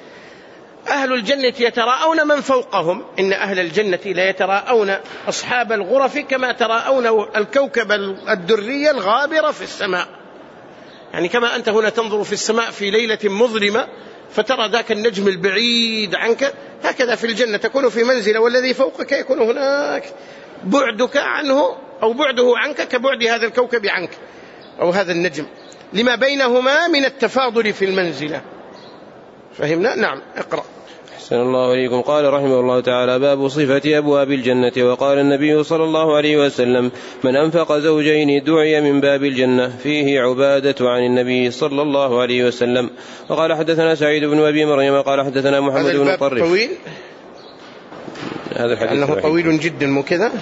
أهل الجنة يتراءون من فوقهم. إن أهل الجنة لا يتراءون أصحاب الغرف كما تراءون الكوكب الدري الغابر في السماء. يعني كما أنت هنا تنظر في السماء في ليلة مظلمة فترى ذاك النجم البعيد عنك، هكذا في الجنة تكون في منزل والذي فوقك يكون هناك. بعدك عنه أو بعده عنك كبعد هذا الكوكب عنك أو هذا النجم، لما بينهما من التفاضل في المنزلة. فهمنا؟ نعم. اقرأ. أحسن الله إليكم. قال رحمه الله تعالى باب صفة أبواب الجنة. وقال النبي صلى الله عليه وسلم من أنفق زوجين دعي من باب الجنة. فيه عبادة عن النبي صلى الله عليه وسلم. وقال حدثنا سعيد بن أبي مريم قال حدثنا محمد بن طرف. طويل هذا الحديث أنه طويل جدا مو كذا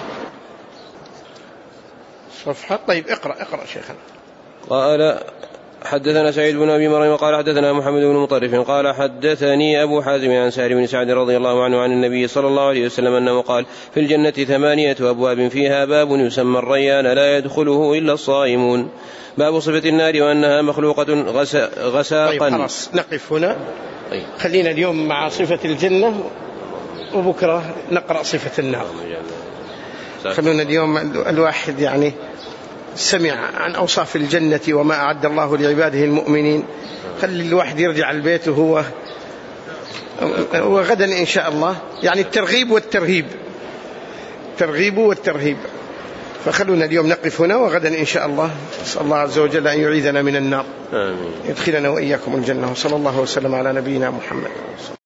صفحة. طيب اقرأ شيخنا. قال حدثنا سعيد بن أبي مريم قال حدثنا محمد بن مطرف قال حدثني أبو حازم عن سهل بن سعد رضي الله عنه عن النبي صلى الله عليه وسلم أنه قال في الجنة 8 أبواب فيها باب يسمى الريان لا يدخله إلا الصائمون. باب صفة النار وأنها مخلوقة غساقا. طيب خلاص نقف هنا. خلينا اليوم مع صفة الجنة وبكرة نقرأ صفة النار. خلونا اليوم الواحد يعني سمع عن أوصاف الجنة وما أعد الله لعباده المؤمنين، خلي الواحد يرجع البيت وغدا إن شاء الله يعني الترغيب والترهيب. فخلونا اليوم نقف هنا وغدا إن شاء الله نسأل الله عز وجل أن يعيذنا من النار. آمين. يدخلنا وإياكم الجنة. وصلى الله وسلم على نبينا محمد.